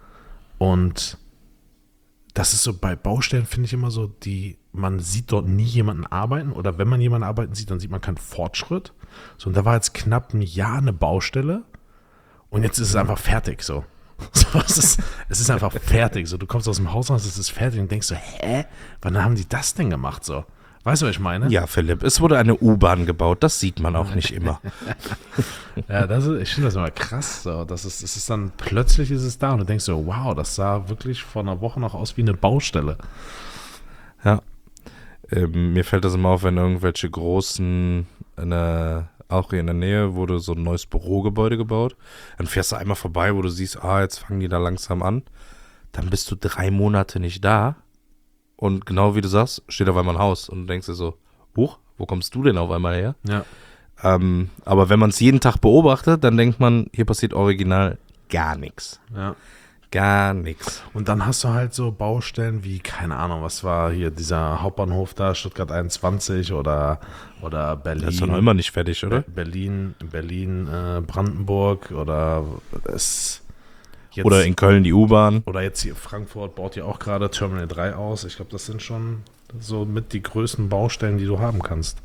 A: Und das ist so, bei Baustellen finde ich immer so, die, man sieht dort nie jemanden arbeiten, oder wenn man jemanden arbeiten sieht, dann sieht man keinen Fortschritt. So, und da war jetzt knapp ein Jahr eine Baustelle, und jetzt ist es einfach fertig, so. So, es, ist, es ist einfach fertig. So, du kommst aus dem Haus raus, es ist fertig, und denkst so, hä? Wann haben die das denn gemacht? So, weißt du, was ich meine?
B: Ja, Philipp, es wurde eine U-Bahn gebaut. Das sieht man auch nicht immer.
A: Ja, das ist, ich finde das immer krass. So. Das ist, es ist dann, plötzlich ist es da, und du denkst so, wow, das sah wirklich vor einer Woche noch aus wie eine Baustelle.
B: Ja. Ähm, mir fällt das immer auf, wenn irgendwelche großen, in der, auch hier in der Nähe wurde so ein neues Bürogebäude gebaut. Dann fährst du einmal vorbei, wo du siehst, ah, jetzt fangen die da langsam an. Dann bist du drei Monate nicht da. Und genau wie du sagst, steht auf einmal ein Haus. Und du denkst dir so, huch, wo kommst du denn auf einmal her?
A: Ja.
B: Ähm, aber wenn man es jeden Tag beobachtet, dann denkt man, hier passiert original gar nichts.
A: Ja.
B: Gar nichts.
A: Und dann hast du halt so Baustellen wie, keine Ahnung, was war hier dieser Hauptbahnhof da, Stuttgart einundzwanzig oder, oder Berlin.
B: Das ist doch noch immer nicht fertig, oder?
A: Be- Berlin, Berlin, äh, Brandenburg oder es jetzt,
B: Oder in Köln die U-Bahn.
A: oder jetzt hier Frankfurt baut ja auch gerade Terminal drei aus. Ich glaube, das sind schon so mit die größten Baustellen, die du haben kannst.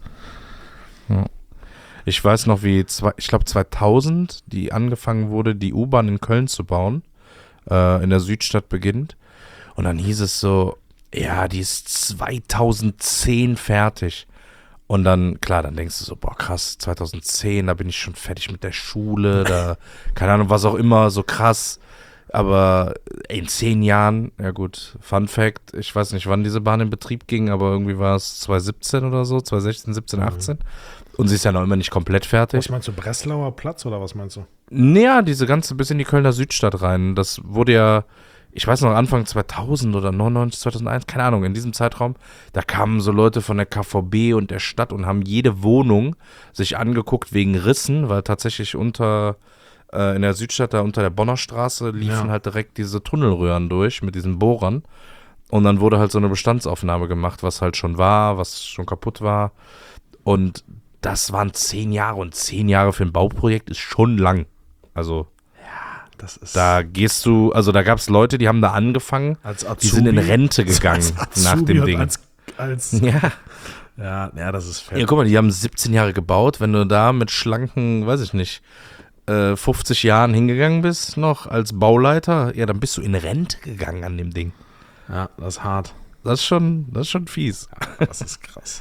B: Ich weiß noch, wie, zwei, ich glaube zweitausend, die angefangen wurde, die U-Bahn in Köln zu bauen, äh, in der Südstadt beginnt. Und dann hieß es so, ja, die ist zweitausendzehn fertig. Und dann, klar, dann denkst du so, boah, krass, zweitausendzehn, da bin ich schon fertig mit der Schule, da, keine Ahnung, was auch immer, so krass. Aber in zehn Jahren, ja gut, Fun Fact, ich weiß nicht, wann diese Bahn in Betrieb ging, aber irgendwie war es zweitausendsiebzehn oder so, zweitausendsechzehn, siebzehn, achtzehn. Und sie ist ja noch immer nicht komplett fertig.
A: Was meinst du, Breslauer Platz oder was meinst du?
B: Naja, diese ganze bis in die Kölner Südstadt rein. Das wurde ja, ich weiß noch, Anfang zweitausend oder neunundneunzig, zweitausendeins, keine Ahnung, in diesem Zeitraum, da kamen so Leute von der K V B und der Stadt und haben jede Wohnung sich angeguckt wegen Rissen, weil tatsächlich unter, äh, in der Südstadt, da unter der Bonner Straße, liefen
A: Ja.
B: halt direkt diese Tunnelröhren durch mit diesen Bohrern. Und dann wurde halt so eine Bestandsaufnahme gemacht, was halt schon war, was schon kaputt war. Und das waren zehn Jahre, und zehn Jahre für ein Bauprojekt ist schon lang. Also
A: Das ist
B: da gehst du, also da gab es Leute, die haben da angefangen,
A: als Azubi,
B: die sind in Rente gegangen
A: als
B: nach
A: Azubi
B: dem
A: und
B: Ding.
A: Als, als,
B: Ja.
A: ja, ja, das ist fett.
B: Ja, guck mal, die haben siebzehn Jahre gebaut. Wenn du da mit schlanken, weiß ich nicht, äh, fünfzig Jahren hingegangen bist, noch als Bauleiter, ja, dann bist du in Rente gegangen an dem Ding.
A: Ja, das ist hart.
B: Das ist schon, das ist schon fies.
A: Das ist krass.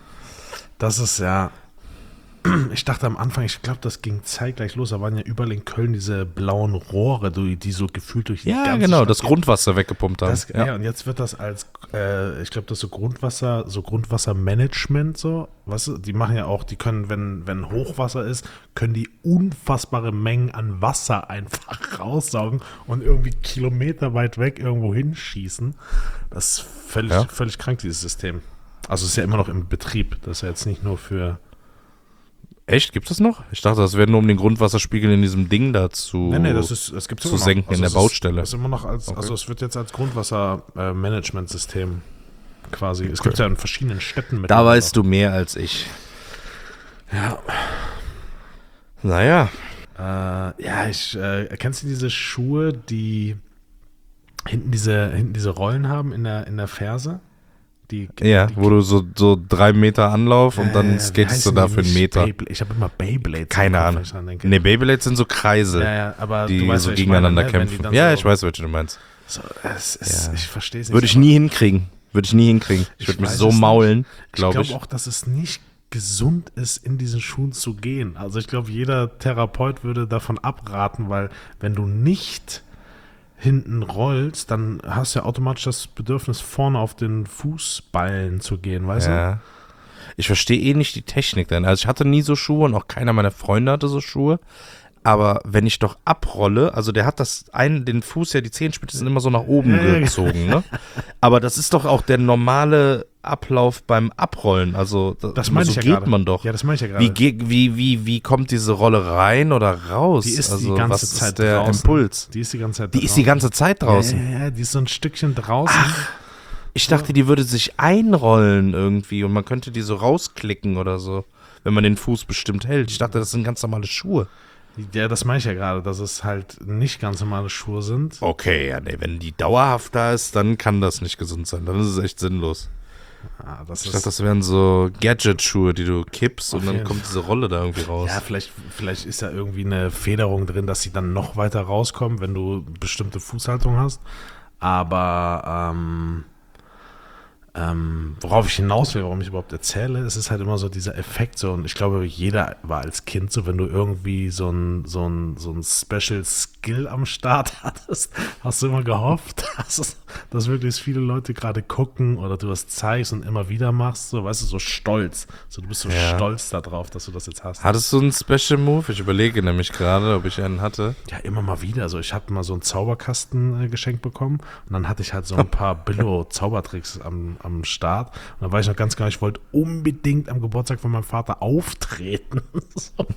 A: Das ist ja. Ich dachte am Anfang, ich glaube, das ging zeitgleich los. Da waren ja überall in Köln diese blauen Rohre, die, die so gefühlt durch die
B: Ja,
A: ganze
B: genau,
A: Stadt
B: das
A: gehen.
B: Grundwasser weggepumpt haben.
A: Das, ja.
B: ja.
A: Und jetzt wird das als, äh, ich glaube, das so Grundwasser, so Grundwassermanagement so, weißt du, die machen ja auch, die können, wenn, wenn Hochwasser ist, können die unfassbare Mengen an Wasser einfach raussaugen und irgendwie Kilometer weit weg irgendwo hinschießen. Das ist völlig,
B: Ja.
A: völlig krank, dieses System. Also es ist ja immer noch im Betrieb, das ist ja jetzt nicht nur für...
B: Echt? Gibt es das noch? Ich dachte, das wäre nur um den Grundwasserspiegel in diesem Ding da zu,
A: Nee, nee, das ist, es gibt
B: zu senken in der
A: es
B: Baustelle.
A: Ist, das ist immer noch als,
B: Okay.
A: also es wird jetzt als Grundwassermanagementsystem quasi, es gibt ja in verschiedenen Städten mit.
B: Da weißt du mehr als ich.
A: Ja.
B: Naja.
A: Äh, ja, ich, äh, kennst du diese Schuhe, die, hinten diese, hinten diese Rollen haben in der, in der Ferse. Die,
B: Ja,
A: die,
B: wo du so, so drei Meter Anlauf und
A: Äh,
B: dann
A: wie
B: skatest du
A: heißen
B: da
A: die
B: für einen
A: nicht?
B: Meter.
A: Beyblade. Ich habe immer Beyblades.
B: Keine
A: im Kopf,
B: Ahnung.
A: wenn ich dran denke.
B: Nee, Beyblades sind so Kreise,
A: Ja, ja, aber
B: die
A: du weißt,
B: so
A: was ich
B: gegeneinander
A: meine, ne? Wenn die
B: kämpfen.
A: dann
B: Ja,
A: so,
B: ich weiß, welche du meinst.
A: So, es ist,
B: Ja.
A: Ich verstehe es nicht.
B: Würde ich
A: aber
B: nie hinkriegen. Würde ich nie hinkriegen. Ich
A: Ich
B: würde mich
A: weiß
B: so
A: es nicht.
B: maulen,
A: Ich
B: glaube
A: glaube
B: ich.
A: auch, dass es nicht gesund ist, in diesen Schuhen zu gehen. Also ich glaube, jeder Therapeut würde davon abraten, weil wenn du nicht hinten rollst, dann hast du ja automatisch das Bedürfnis, vorne auf den Fußballen zu gehen, weißt
B: Ja. Ich verstehe eh nicht die Technik denn. Also ich hatte nie so Schuhe und auch keiner meiner Freunde hatte so Schuhe. Aber wenn ich doch abrolle, also der hat das einen, den Fuß ja, die Zehenspitzen sind immer so nach oben
A: Ja, ja.
B: gezogen, ne? Aber das ist doch auch der normale Ablauf beim Abrollen. Also da-
A: du? Das meine
B: so
A: ich ja
B: geht
A: gerade.
B: man doch.
A: Ja, das meine ich ja
B: Wie,
A: gerade.
B: ge- wie, wie, wie kommt diese Rolle rein oder raus?
A: Die ist
B: also,
A: die ganze
B: was
A: Zeit
B: ist der
A: draußen.
B: Impuls?
A: Die ist die ganze Zeit
B: Die ist die ganze Zeit draußen.
A: Ja, ja, ja, die ist so ein Stückchen draußen.
B: Ich dachte, die würde sich einrollen irgendwie und man könnte die so rausklicken oder so, wenn man den Fuß bestimmt hält. Ich dachte, das sind ganz normale Schuhe.
A: Ja, das meine ich ja gerade, dass es halt nicht ganz normale Schuhe sind.
B: Okay, ja, nee, wenn die dauerhaft da ist, dann kann das nicht gesund sein. Dann ist es echt sinnlos.
A: Ah, das
B: Ich
A: ist,
B: dachte, das wären so Gadget-Schuhe, die du kippst
A: Auf
B: und dann
A: jeden
B: kommt diese Rolle da irgendwie raus.
A: ja, vielleicht, vielleicht ist da irgendwie eine Federung drin, dass sie dann noch weiter rauskommen, wenn du bestimmte Fußhaltung hast. Aber ähm, ähm, worauf ich hinaus will, warum ich überhaupt erzähle, es ist halt immer so dieser Effekt so, und ich glaube, jeder war als Kind so, wenn du irgendwie so ein, so ein, so ein Special Skill am Start hattest, hast du immer gehofft, dass, es, dass möglichst viele Leute gerade gucken oder du das zeigst und immer wieder machst, so, weißt du, so stolz. So, du bist so
B: Ja.
A: stolz darauf, dass du das jetzt hast.
B: Hattest du einen Special Move? Ich überlege nämlich gerade, ob ich einen hatte.
A: Ja, immer mal wieder. Also ich hatte mal so einen Zauberkasten äh, geschenkt bekommen und dann hatte ich halt so ein paar Billo-Zaubertricks am, am Start. Und dann war ich noch ganz genau, ich wollte unbedingt am Geburtstag von meinem Vater auftreten. So.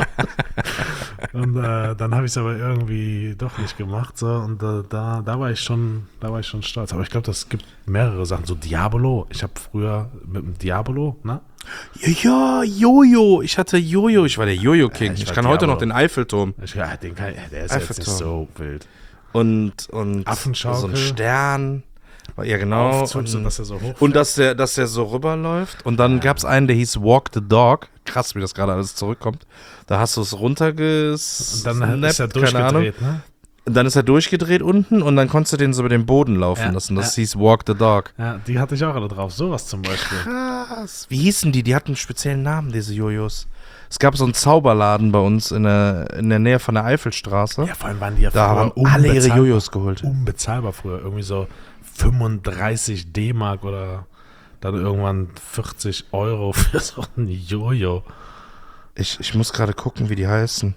A: Und äh, dann habe ich es aber irgendwie doch nicht gemacht. So. Und äh, da, da war ich schon, da war ich schon stolz. Aber ich glaube, das gibt mehrere Sachen. So Diabolo. Ich habe früher mit dem Diabolo, ne?
B: Ja, Jojo. Ich hatte Jojo. Ich war der Jojo-King.
A: Ja, ich
B: ich
A: war
B: kann heute
A: Diablo.
B: noch den Eiffelturm.
A: Ich, ja, den kann, der ist jetzt nicht so wild.
B: Und, und
A: Affenschaukel.
B: so ein Stern. Ja, genau.
A: Aufzug,
B: und,
A: so dass er so hoch
B: und dass der, dass der so rüberläuft. Und dann gab es einen, der hieß Walk the Dog. Krass, wie das gerade alles zurückkommt. Da hast du es runterges...
A: Und dann ist er
B: keine Ahnung.
A: durchgedreht, ne?
B: Und dann ist er durchgedreht unten und dann konntest du den so über den Boden laufen
A: Ja,
B: lassen. Das
A: ja.
B: hieß Walk the Dog.
A: Ja, die hatte ich auch alle drauf. Sowas zum Beispiel.
B: Krass. Wie hießen die? Die hatten einen speziellen Namen, diese Jojos. Es gab so einen Zauberladen bei uns in der, in der Nähe von der Eifelstraße.
A: Ja, vor allem waren die ja
B: Da
A: früher
B: haben alle ihre
A: unbezahlbar-
B: Jojos geholt.
A: Unbezahlbar früher. Irgendwie so fünfunddreißig D-Mark oder dann irgendwann vierzig Euro für so ein Jojo.
B: Ich, ich muss gerade gucken, wie die heißen.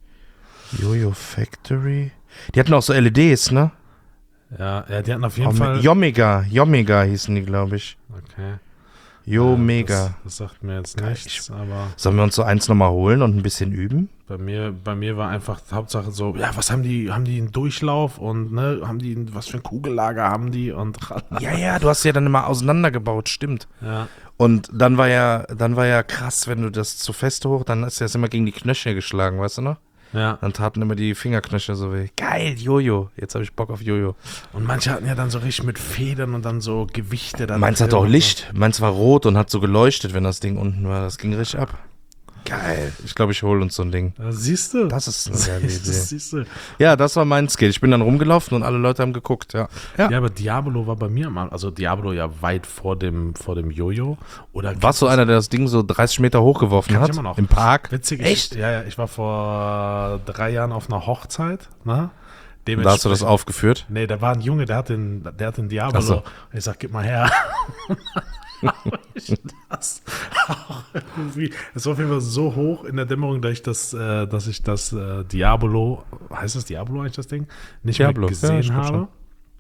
B: Jojo Factory. Die hatten auch so L E Ds, ne?
A: Ja, ja, die hatten auf jeden
B: Oh,
A: Fall.
B: Yomega. Yomega hießen die, glaube ich.
A: Okay.
B: Yomega.
A: Das, das sagt mir jetzt nichts, aber
B: Sollen wir uns so eins nochmal holen und ein bisschen üben?
A: bei mir, bei mir war einfach Hauptsache so, ja, was haben die, haben die einen Durchlauf und ne, haben die, ein- was für ein Kugellager haben die und
B: Ja, ja, du hast ja dann immer auseinandergebaut, stimmt.
A: ja.
B: Und dann war ja, dann war ja krass, wenn du das zu fest hoch, dann ist das immer gegen die Knöchel geschlagen, weißt du noch?
A: Ja.
B: Dann taten immer die Fingerknöchel so weh. Geil, Jojo. Jetzt habe ich Bock auf Jojo.
A: Und manche hatten ja dann so richtig mit Federn und dann so Gewichte. Da
B: Meins
A: drin
B: hatte auch
A: und so.
B: Licht. Meins war rot und hat so geleuchtet, wenn das Ding unten war. Das ging richtig ab. Geil. Ich glaube, ich hole uns so ein Ding.
A: Ja, siehst du?
B: Das ist eine geile
A: Siehst du,
B: Idee.
A: siehst du.
B: Ja, das war mein Skill. Ich bin dann rumgelaufen und alle Leute haben geguckt, ja. Ja.
A: Ja, aber Diabolo war bei mir am Anfang, also Diabolo ja weit vor dem, vor dem Jojo. Oder
B: Warst du einer, der das Ding so dreißig Meter hochgeworfen
A: Kann ich
B: hat?
A: immer noch.
B: Im Park?
A: Witzig,
B: Echt?
A: Ich, ja, ja, ich war vor drei Jahren auf einer Hochzeit, ne?
B: Und da hast du das
A: Dementsprechend-
B: aufgeführt?
A: Nee, da war ein Junge, der hat den, der hat den Diabolo.
B: Ach so.
A: Und ich sag, gib mal her. Aber ich das auch irgendwie, es war auf jeden Fall so hoch in der Dämmerung, dass ich das, äh, dass ich das äh, Diabolo, heißt das Diabolo eigentlich das Ding? Nicht
B: Diablo,
A: mehr
B: ja,
A: gesehen
B: ich glaub
A: habe.
B: schon.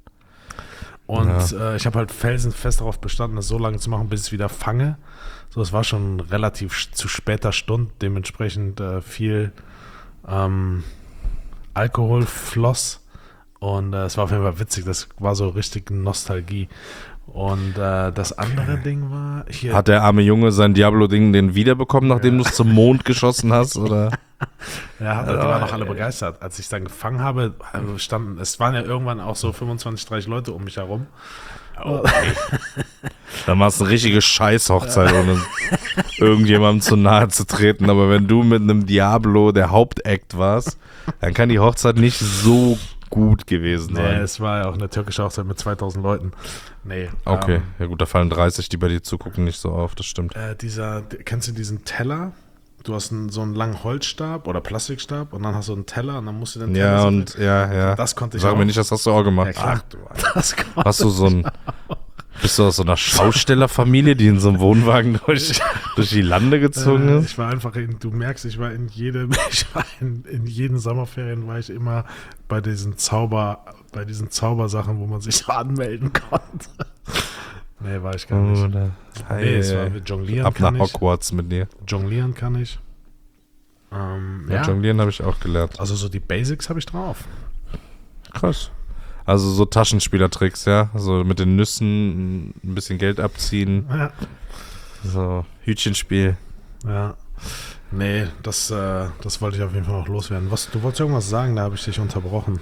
A: Und äh, ich habe halt felsenfest darauf bestanden, das so lange zu machen, bis ich es wieder fange. So, es war schon relativ sch- zu später Stunde, dementsprechend äh, viel ähm, Alkohol floss. Und äh, es war auf jeden Fall witzig, das war so richtig Nostalgie. Und äh, das andere Ding war hier.
B: Hat der arme Junge sein Diablo-Ding den wiederbekommen, nachdem du es zum Mond geschossen hast? Oder?
A: Ja, aber die waren auch alle begeistert. Als ich es dann gefangen habe, also standen, es waren ja irgendwann auch so fünfundzwanzig, dreißig Leute um mich herum.
B: Okay. Dann war es eine richtige Scheißhochzeit, ohne irgendjemandem zu nahe zu treten. Aber wenn du mit einem Diablo der Hauptakt warst, dann kann die Hochzeit nicht so gut gewesen
A: Nee,
B: sein.
A: es war ja auch eine türkische Hochzeit mit zweitausend Leuten. Nee.
B: Okay,
A: Ähm,
B: ja gut, da fallen dreißig, die bei dir zugucken, nicht so auf, das stimmt.
A: äh, dieser, kennst du diesen Teller? Du hast einen, so einen langen Holzstab oder Plastikstab und dann hast du einen Teller und dann musst du den Teller
B: Ja,
A: so
B: und ja, ja.
A: Das konnte ich
B: Sag
A: auch.
B: mir nicht, das hast du auch gemacht.
A: Ja, klar.
B: Ach, du,
A: das konnte
B: hast du so ein, bist du aus so einer Schaustellerfamilie, die in so einem Wohnwagen durch, durch die Lande gezogen
A: Äh,
B: ist?
A: ich war einfach in, du merkst, ich war in jedem, ich war in, in jeden Sommerferien war ich immer bei diesen Zauber, bei diesen Zaubersachen, wo man sich so anmelden konnte. Nee, war ich gar nicht.
B: Oder,
A: Nee, es war mit Jonglieren
B: ab nach
A: kann ich.
B: Hogwarts mit dir.
A: Jonglieren kann ich. Ähm,
B: Ja,
A: ja,
B: Jonglieren habe ich auch gelernt.
A: also so die Basics habe ich drauf.
B: Krass. Also so Taschenspielertricks, ja? So mit den Nüssen ein bisschen Geld abziehen.
A: Ja.
B: So Hütchenspiel.
A: Ja. Nee, das, äh, das wollte ich auf jeden Fall noch loswerden. Was, du wolltest irgendwas sagen, da habe ich dich unterbrochen.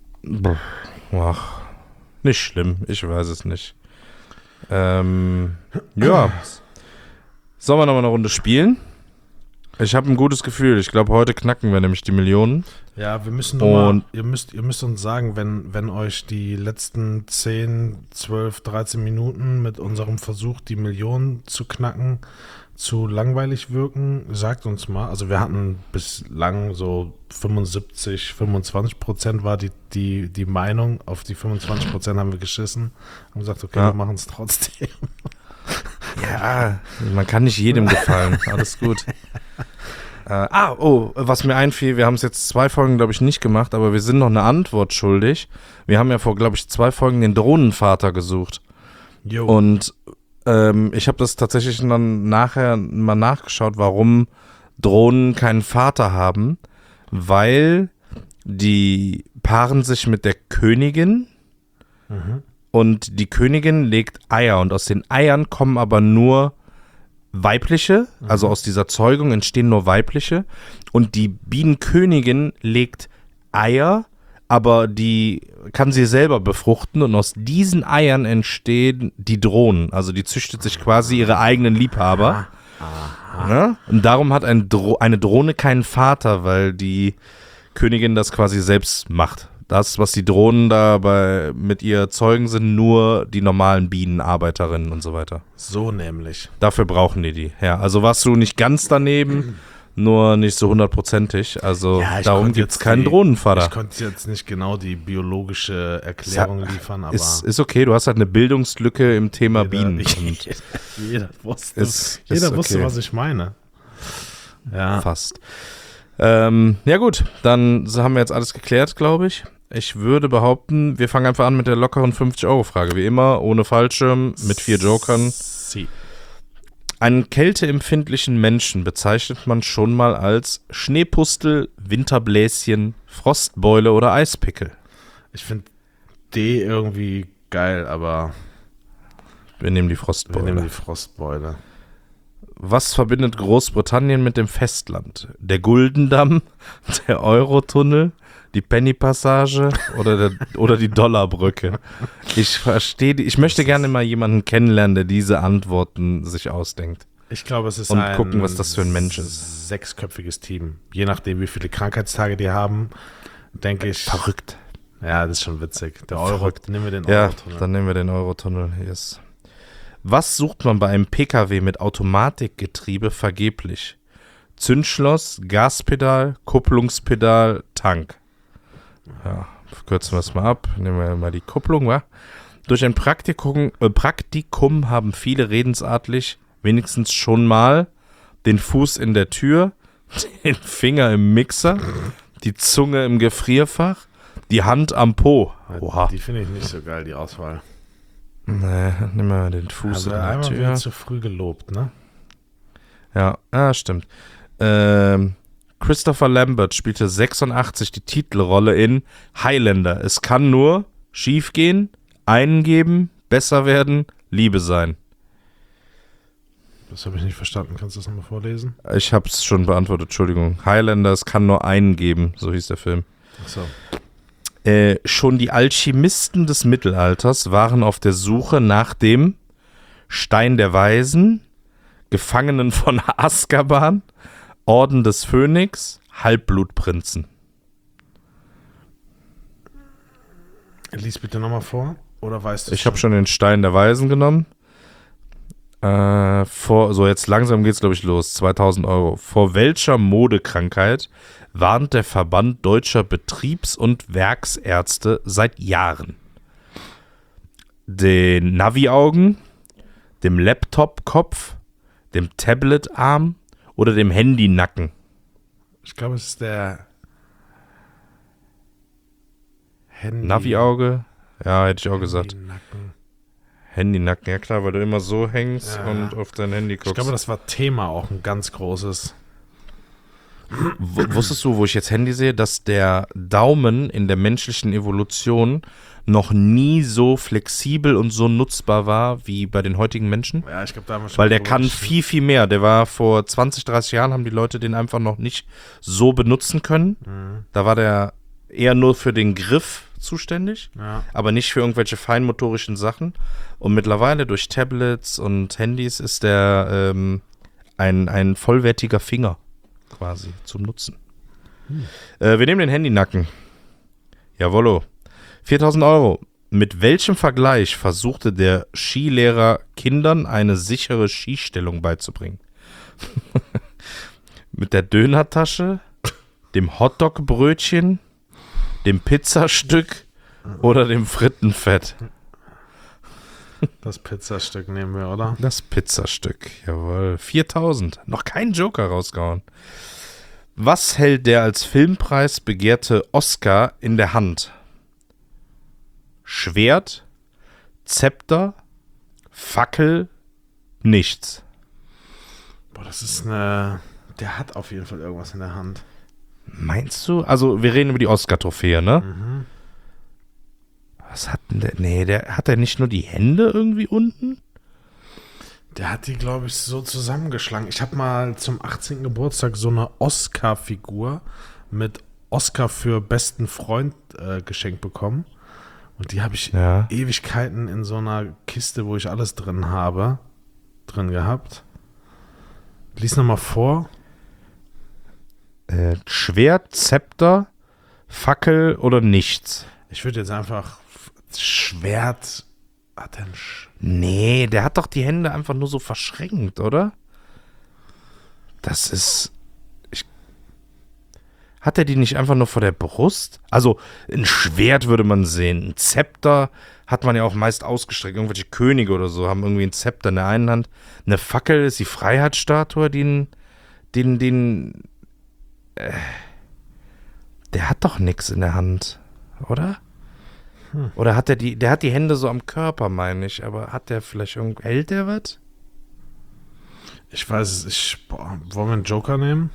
B: Ach, nicht schlimm, ich weiß es nicht. Ähm, ja. Sollen wir nochmal eine Runde spielen? Ich habe ein gutes Gefühl. Ich glaube, heute knacken wir nämlich die Millionen.
A: Ja, wir müssen nochmal,
B: Und-
A: ihr müsst, ihr müsst uns sagen, wenn, wenn euch die letzten zehn, zwölf, dreizehn Minuten mit unserem Versuch, die Millionen zu knacken, zu langweilig wirken, sagt uns mal. Also wir hatten bislang so fünfundsiebzig, fünfundzwanzig Prozent war die, die, die Meinung. Auf die fünfundzwanzig Prozent haben wir geschissen. Haben gesagt, okay,
B: Ja.
A: wir machen es trotzdem.
B: Ja, man kann nicht jedem gefallen. Alles gut. Äh, ah, oh, was mir einfiel, wir haben es jetzt zwei Folgen, glaube ich, nicht gemacht, aber wir sind noch eine Antwort schuldig. Wir haben ja vor, glaube ich, zwei Folgen den Drohnenvater gesucht.
A: Jo.
B: Und ähm, ich habe das tatsächlich dann nachher mal nachgeschaut, warum Drohnen keinen Vater haben. Weil die paaren sich mit der Königin
A: Mhm.
B: und die Königin legt Eier und aus den Eiern kommen aber nur weibliche, also aus dieser Zeugung entstehen nur weibliche und die Bienenkönigin legt Eier, aber die kann sie selber befruchten und aus diesen Eiern entstehen die Drohnen, also die züchtet sich quasi ihre eigenen Liebhaber. Ja? Und darum hat ein Dro- eine Drohne keinen Vater, weil die Königin das quasi selbst macht. Das, was die Drohnen da bei, mit ihr zeugen, sind nur die normalen Bienenarbeiterinnen und so weiter.
A: So nämlich.
B: Dafür brauchen die die. Ja, also warst du nicht ganz daneben, nur nicht so hundertprozentig. Also
A: Ja, ich
B: darum
A: konnte
B: gibt es
A: jetzt
B: keinen
A: die-
B: Drohnenvater.
A: Ich konnte jetzt nicht genau die biologische Erklärung liefern, aber
B: Ist, ist okay, du hast halt eine Bildungslücke im Thema Bienen.
A: jeder,
B: Und
A: jeder wusste,
B: Ist-
A: jeder
B: ist
A: wusste
B: okay.
A: was ich meine. Ja,
B: fast. Ähm, ja gut, dann haben wir jetzt alles geklärt, glaube ich. Ich würde behaupten, wir fangen einfach an mit der lockeren fünfzig-Euro-Frage. Wie immer, ohne Fallschirm, mit vier Jokern.
A: Sie.
B: Einen kälteempfindlichen Menschen bezeichnet man schon mal als Schneepustel, Winterbläschen, Frostbeule oder Eispickel.
A: Ich finde D irgendwie geil, aber
B: Wir nehmen die
A: wir
B: Frostbeule.
A: nehmen die Frostbeule.
B: Was verbindet Großbritannien mit dem Festland? Der Guldendamm, der Eurotunnel, die Penny-Passage oder, der, oder die Dollarbrücke? Ich verstehe, die- ich möchte gerne mal jemanden kennenlernen, der diese Antworten sich ausdenkt.
A: Ich glaube, es ist
B: Und
A: ein
B: gucken, was das für ein Mensch ist.
A: sechsköpfiges Team. Je nachdem, wie viele Krankheitstage die haben, denke ich.
B: Verrückt.
A: Ja, das ist schon witzig. Der Euro,
B: Verrückt.
A: nehmen wir den
B: Ja,
A: Eurotunnel.
B: dann nehmen wir den Eurotunnel. Yes. Was sucht man bei einem Pkw mit Automatikgetriebe vergeblich? Zündschloss, Gaspedal, Kupplungspedal, Tank. Ja, kürzen wir es mal ab. Nehmen wir mal die Kupplung, wa? Durch ein Praktikum, äh, Praktikum haben viele redensartlich wenigstens schon mal den Fuß in der Tür, den Finger im Mixer, die Zunge im Gefrierfach, die Hand am Po. Oha.
A: Die finde ich nicht so geil, die Auswahl.
B: Nee, nimm mal den Fuß
A: Also
B: in der
A: einmal
B: Tür.
A: wieder zu früh gelobt, ne?
B: Ja, ah, stimmt. Ähm, Christopher Lambert spielte sechsundachtzig die Titelrolle in Highlander. Es kann nur schief gehen, einen geben, besser werden, Liebe sein.
A: Das habe ich nicht verstanden. Kannst du das nochmal vorlesen?
B: Ich habe es schon beantwortet, Entschuldigung. Highlander, es kann nur einen geben, so hieß der Film.
A: Ach so.
B: Äh, schon die Alchemisten des Mittelalters waren auf der Suche nach dem Stein der Weisen, Gefangenen von Azkaban, Orden des Phönix, Halbblutprinzen.
A: Lies bitte nochmal vor. Oder weißt du
B: Ich habe schon den Stein der Weisen genommen. Äh, vor, so jetzt langsam geht's, glaube ich, los. zweitausend Euro. Vor welcher Modekrankheit warnt der Verband deutscher Betriebs- und Werksärzte seit Jahren? Den Navi-Augen, dem Laptop-Kopf, dem Tablet-Arm oder dem Handy-Nacken?
A: Ich glaube, es ist der Handy.
B: Navi-Auge? Ja, hätte ich auch gesagt.
A: Handy-Nacken.
B: Handy-Nacken, ja klar, weil du immer so hängst
A: Ja.
B: und auf dein Handy guckst.
A: Ich glaube, das war Thema auch ein ganz großes.
B: W- Wusstest du, wo ich jetzt Handy sehe, dass der Daumen in der menschlichen Evolution noch nie so flexibel und so nutzbar war wie bei den heutigen Menschen?
A: Ja, ich glaube, da haben wir schon
B: Weil der
A: drüber
B: kann
A: gesprochen.
B: viel, viel mehr. Der war vor zwanzig, dreißig Jahren, haben die Leute den einfach noch nicht so benutzen können.
A: Mhm.
B: Da war der eher nur für den Griff zuständig,
A: Ja.
B: aber nicht für irgendwelche feinmotorischen Sachen. Und mittlerweile durch Tablets und Handys ist der ähm, ein, ein vollwertiger Finger quasi zum Nutzen.
A: Hm.
B: Äh, wir nehmen den Handynacken. Jawollo. viertausend Euro. Mit welchem Vergleich versuchte der Skilehrer Kindern eine sichere Skistellung beizubringen? Mit der Dönertasche, dem Hotdog-Brötchen, dem Pizzastück oder dem Frittenfett?
A: Das Pizzastück nehmen wir, oder?
B: Das Pizzastück, jawohl. viertausend. Noch kein Joker rausgehauen. Was hält der als Filmpreis begehrte Oscar in der Hand? Schwert, Zepter, Fackel, nichts.
A: Boah, das ist eine. Der hat auf jeden Fall irgendwas in der Hand.
B: Meinst du? Also, wir reden über die Oscar-Trophäe, ne?
A: Mhm.
B: Was hat denn der? Nee, der hat er nicht nur die Hände irgendwie unten?
A: Der hat die, glaube ich, so zusammengeschlagen. Ich habe mal zum achtzehnten Geburtstag so eine Oscar-Figur mit Oscar für besten Freund äh, geschenkt bekommen. Und die habe ich
B: Ja.
A: Ewigkeiten in so einer Kiste, wo ich alles drin habe, drin gehabt. Lies nochmal vor.
B: Äh, Schwert, Zepter, Fackel oder nichts?
A: Ich würde jetzt einfach Schwert. Hat er ein Sch
B: Nee, der hat doch die Hände einfach nur so verschränkt, oder? Das ist. Ich, hat er die nicht einfach nur vor der Brust? Also, ein Schwert würde man sehen. Ein Zepter hat man ja auch meist ausgestreckt. Irgendwelche Könige oder so haben irgendwie ein Zepter in der einen Hand. Eine Fackel ist die Freiheitsstatue, den. den. den. Äh, der hat doch nichts in der Hand, oder?
A: Hm.
B: Oder hat er die, der hat die Hände so am Körper, meine ich, aber hat der vielleicht irgend, hält der was?
A: Ich weiß es, ich. Boah, wollen wir einen Joker nehmen?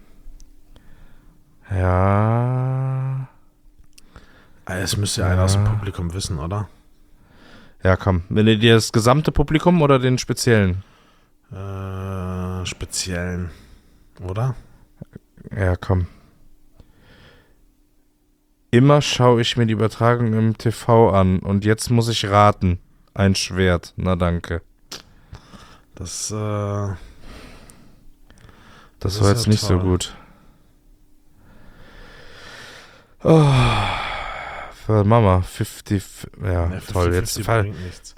B: Ja.
A: Ah, das müsste ja einer aus dem Publikum wissen, oder?
B: Ja, komm. Wenn ihr dir das gesamte Publikum oder den speziellen?
A: Äh, speziellen. Oder?
B: Ja, komm. Immer schaue ich mir die Übertragung im T V an und jetzt muss ich raten. Ein Schwert. Na danke.
A: Das, äh.
B: Das,
A: Das
B: war
A: ist
B: jetzt
A: ja
B: nicht so
A: toll.
B: gut. Oh. Für Mama. fünfzig. Ja,
A: ne,
B: toll.
A: fünfzig
B: Jetzt
A: fünfzig
B: Fall.
A: bringt nichts.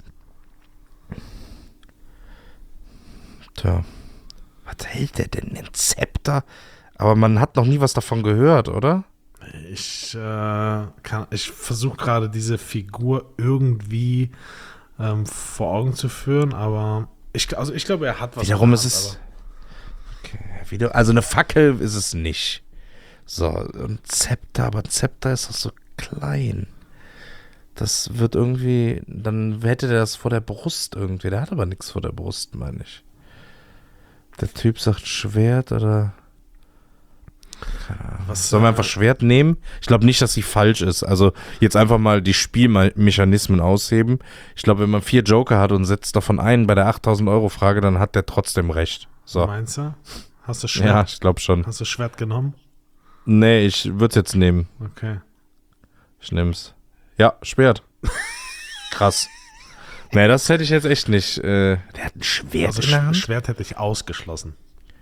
B: Tja. Was hält der denn? Ein Zepter? Aber man hat noch nie was davon gehört, oder?
A: Ich, äh, kann, ich versuche gerade diese Figur irgendwie ähm, vor Augen zu führen, aber ich, also ich glaube, er hat was.
B: Wiederum
A: in
B: ist
A: der
B: es.
A: Hand,
B: Okay, wieder, also eine Fackel ist es nicht. So, ein Zepter, aber ein Zepter ist doch so klein. Das wird irgendwie, dann hätte der das vor der Brust irgendwie. Der hat aber nichts vor der Brust, meine ich. Der Typ sagt Schwert oder.
A: aber Was,
B: Sollen wir
A: äh,
B: einfach Schwert nehmen? Ich glaube nicht, dass sie falsch ist. Also jetzt einfach mal die Spielmechanismen ausheben. Ich glaube, wenn man vier Joker hat und setzt davon einen bei der achttausend Euro Frage, dann hat der trotzdem recht. So.
A: Meinst du? Hast du Schwert?
B: Ja, ich glaube schon.
A: Hast du Schwert genommen?
B: Nee, ich würde es jetzt nehmen.
A: Okay.
B: Ich nehm's. Ja, Schwert. Krass. Nee, das hätte ich jetzt echt nicht. Äh, der hat ein Schwert
A: Also
B: in der
A: Sch
B: Hand?
A: Schwert hätte ich ausgeschlossen.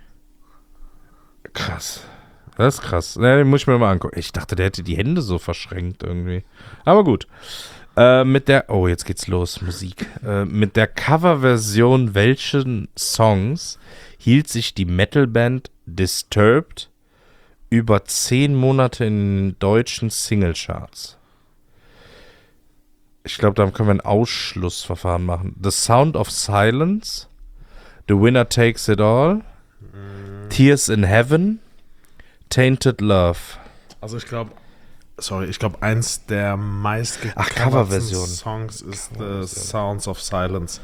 B: Krass. Das ist krass. Nee, den muss ich mir mal angucken. Ich dachte, der hätte die Hände so verschränkt irgendwie. Aber gut. Äh, mit der, oh, jetzt geht's los, Musik. Äh, mit der Coverversion welchen Songs hielt sich die Metalband Disturbed über zehn Monate in den deutschen Singlecharts? Ich glaube, da können wir ein Ausschlussverfahren machen. The Sound of Silence, The Winner Takes It All, Tears in Heaven, Tainted Love.
A: Also ich glaube, sorry, ich glaube, eins der meist
B: Ach, Coverversion.
A: Songs ist The Sounds of Silence.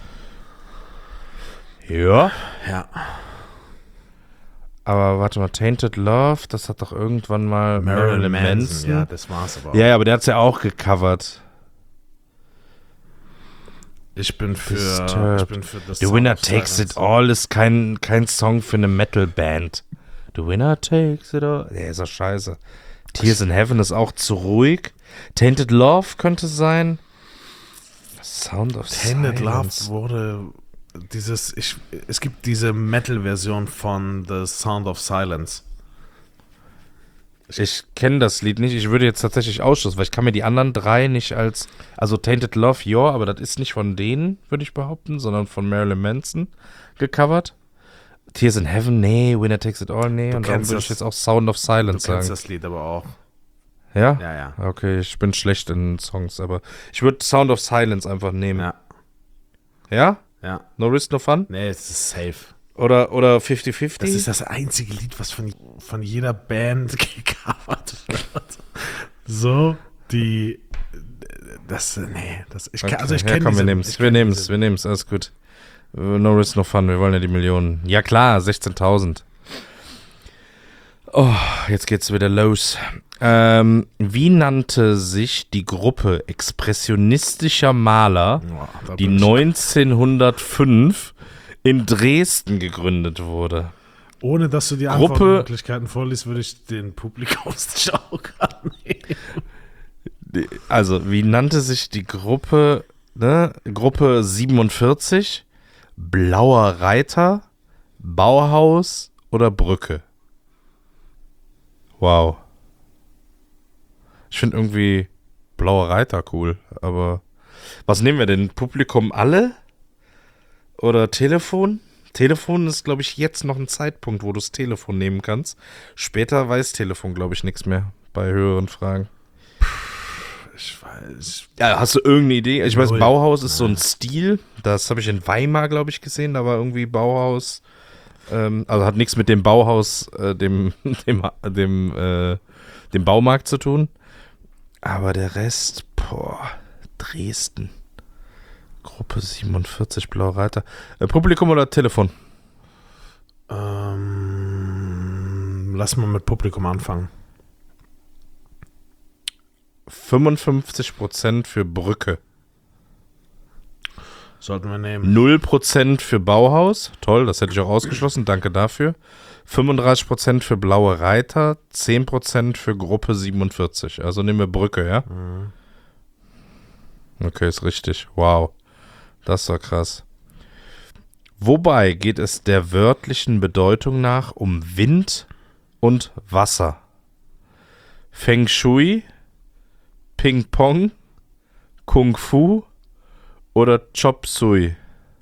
B: Ja.
A: Ja.
B: Aber warte mal, Tainted Love, das hat doch irgendwann mal Marilyn Manson.
A: Ja, das war's aber auch.
B: Ja, ja, aber der hat's ja auch gecovert.
A: Ich bin für,
B: Disturbed.
A: ich bin für The
B: The
A: Sound
B: Winner
A: of
B: Takes
A: Silence.
B: It All ist kein, kein Song für eine Metalband. The Winner Takes It All. Der ist doch scheiße. Tears in Heaven ist auch zu ruhig. Tainted Love könnte sein. Sound of
A: Tainted Love
B: Silence.
A: wurde dieses, ich, es gibt diese Metal-Version von The Sound of Silence.
B: Ich kenne das Lied nicht. Ich würde jetzt tatsächlich ausschließen, weil ich kann mir die anderen drei nicht als, also Tainted Love, ja, aber das ist nicht von denen, würde ich behaupten, sondern von Marilyn Manson gecovert. Tears in Heaven, nee. Winner Takes It All, nee.
A: Du
B: Und darum
A: kennst
B: würde ich
A: das-
B: jetzt auch Sound of
A: Du
B: Silence
A: kennst
B: sagen.
A: das Lied aber auch.
B: Ja?
A: Ja, ja.
B: Okay, ich bin schlecht in Songs, aber ich würde Sound of Silence einfach nehmen.
A: Ja,
B: Ja?
A: ja.
B: No Risk, No Fun?
A: Nee, es ist safe.
B: Oder, oder fifty fifty?
A: Das ist das einzige Lied, was von, von jeder Band gecovert wird. So, die, das, nee, das, ich kann,
B: Okay.
A: also ich
B: Ja,
A: kenne
B: komm,
A: diese,
B: wir nehmen es,
A: ich
B: wir
A: kenn
B: nehmen
A: diese-
B: es, wir nehmen es, alles gut. No Risk, No Fun, wir wollen ja die Millionen. Ja klar, sechzehntausend. Oh, jetzt geht's wieder los. Ähm, wie nannte sich die Gruppe expressionistischer Maler,
A: Ja, da
B: die
A: bin ich-
B: neunzehnhundertfünf in Dresden gegründet wurde?
A: Ohne dass du die
B: Gruppe-
A: Antwortmöglichkeiten vorliest, würde ich den Publikumsjoker nehmen.
B: Die- Also, wie nannte sich die Gruppe, ne? Gruppe siebenundvierzig, Blauer Reiter, Bauhaus oder Brücke? Wow. Ich finde irgendwie Blauer Reiter cool, aber was nehmen wir denn? Publikum alle? Oder Telefon? Telefon ist, glaube ich, jetzt noch ein Zeitpunkt, wo du das Telefon nehmen kannst. Später weiß Telefon, glaube ich, nichts mehr bei höheren Fragen.
A: Ich weiß.
B: Ja, hast du irgendeine Idee? Ich weiß,
A: Null.
B: Bauhaus ist so ein Stil. Das habe ich in Weimar, glaube ich, gesehen. Da war irgendwie Bauhaus. Ähm, also hat nichts mit dem Bauhaus, äh, dem, dem, dem, äh, dem Baumarkt zu tun. Aber der Rest, boah, Dresden. Gruppe siebenundvierzig, Blauer Reiter. Äh, Publikum oder Telefon?
A: Ähm, lass mal mit Publikum anfangen.
B: fünfundfünfzig Prozent für Brücke.
A: Sollten wir nehmen.
B: null Prozent für Bauhaus. Toll, das hätte ich auch ausgeschlossen. Danke dafür. fünfunddreißig Prozent für Blaue Reiter. zehn Prozent für Gruppe siebenundvierzig. Also nehmen wir Brücke, ja? Okay, ist richtig. Wow. Das war krass. Wobei geht es der wörtlichen Bedeutung nach um Wind und Wasser? Feng Shui, Ping Pong, Kung Fu oder Chop Suey?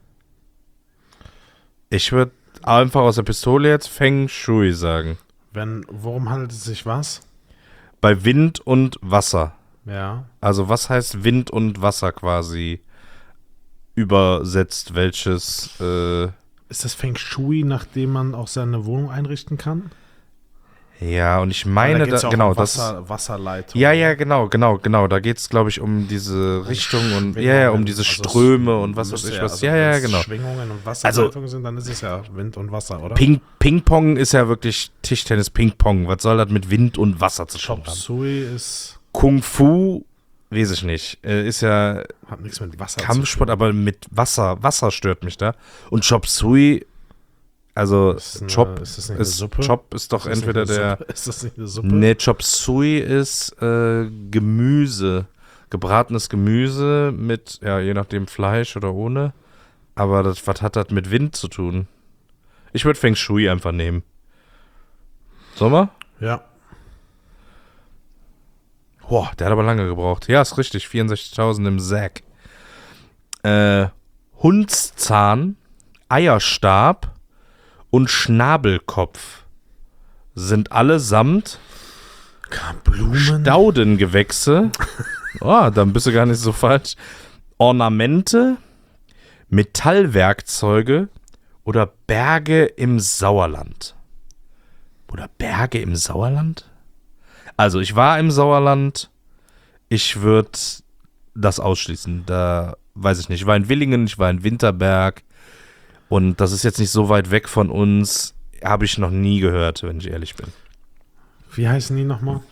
B: Ich würde einfach aus der Pistole jetzt Feng Shui sagen.
A: Wenn, worum handelt es sich was?
B: Bei Wind und Wasser.
A: Ja.
B: Also was heißt Wind und Wasser quasi übersetzt? Welches, äh,
A: Ist das Feng Shui, nachdem man auch seine Wohnung einrichten kann?
B: Ja, und ich meine,
A: da
B: da,
A: geht's ja auch
B: genau,
A: um
B: das.
A: Wasser, Wasserleitung.
B: Ja, ja, genau, genau, genau. Da geht es, glaube ich, um diese Richtung und ja, ja, um diese
A: Also
B: Ströme und was weiß
A: müsste
B: ich was.
A: also
B: Ja, ja,
A: wenn's
B: genau.
A: Schwingungen und Wasserleitungen sind, dann ist es ja Wind und Wasser, oder?
B: Ping, Ping-Pong ist ja wirklich Tischtennis, Ping-Pong. Was soll das mit Wind und Wasser zu tun
A: Chop
B: haben?
A: Suey ist
B: Kung Fu, weiß ich nicht. Äh, ist ja
A: hat nichts mit Wasser
B: Kampfsport,
A: zu tun.
B: aber mit Wasser. Wasser stört mich da. Und Chop Suey, also
A: Ist eine-
B: Chop
A: ist das nicht eine
B: ist,
A: Suppe?
B: Chop ist doch
A: Ist das nicht
B: entweder
A: eine
B: der.
A: Suppe? Ist das nicht eine Suppe?
B: Ne, Chop Suey ist äh, Gemüse. Gebratenes Gemüse mit, ja, je nachdem Fleisch oder ohne. Aber das, was hat das mit Wind zu tun? Ich würde Feng Shui einfach nehmen. Sollen wir?
A: Ja.
B: Boah, der hat aber lange gebraucht. Ja, ist richtig. vierundsechzigtausend im Sack. Äh, Hundszahn, Eierstab und Schnabelkopf sind allesamt
A: Blumen.
B: Staudengewächse. Oh, dann bist du gar nicht so falsch. Ornamente, Metallwerkzeuge oder Berge im Sauerland. Oder Berge im Sauerland? Also, ich war im Sauerland. Ich würde das ausschließen. Da weiß ich nicht. Ich war in Willingen, ich war in Winterberg. Und das ist jetzt nicht so weit weg von uns. Habe ich noch nie gehört, wenn ich ehrlich bin.
A: Wie heißen die nochmal?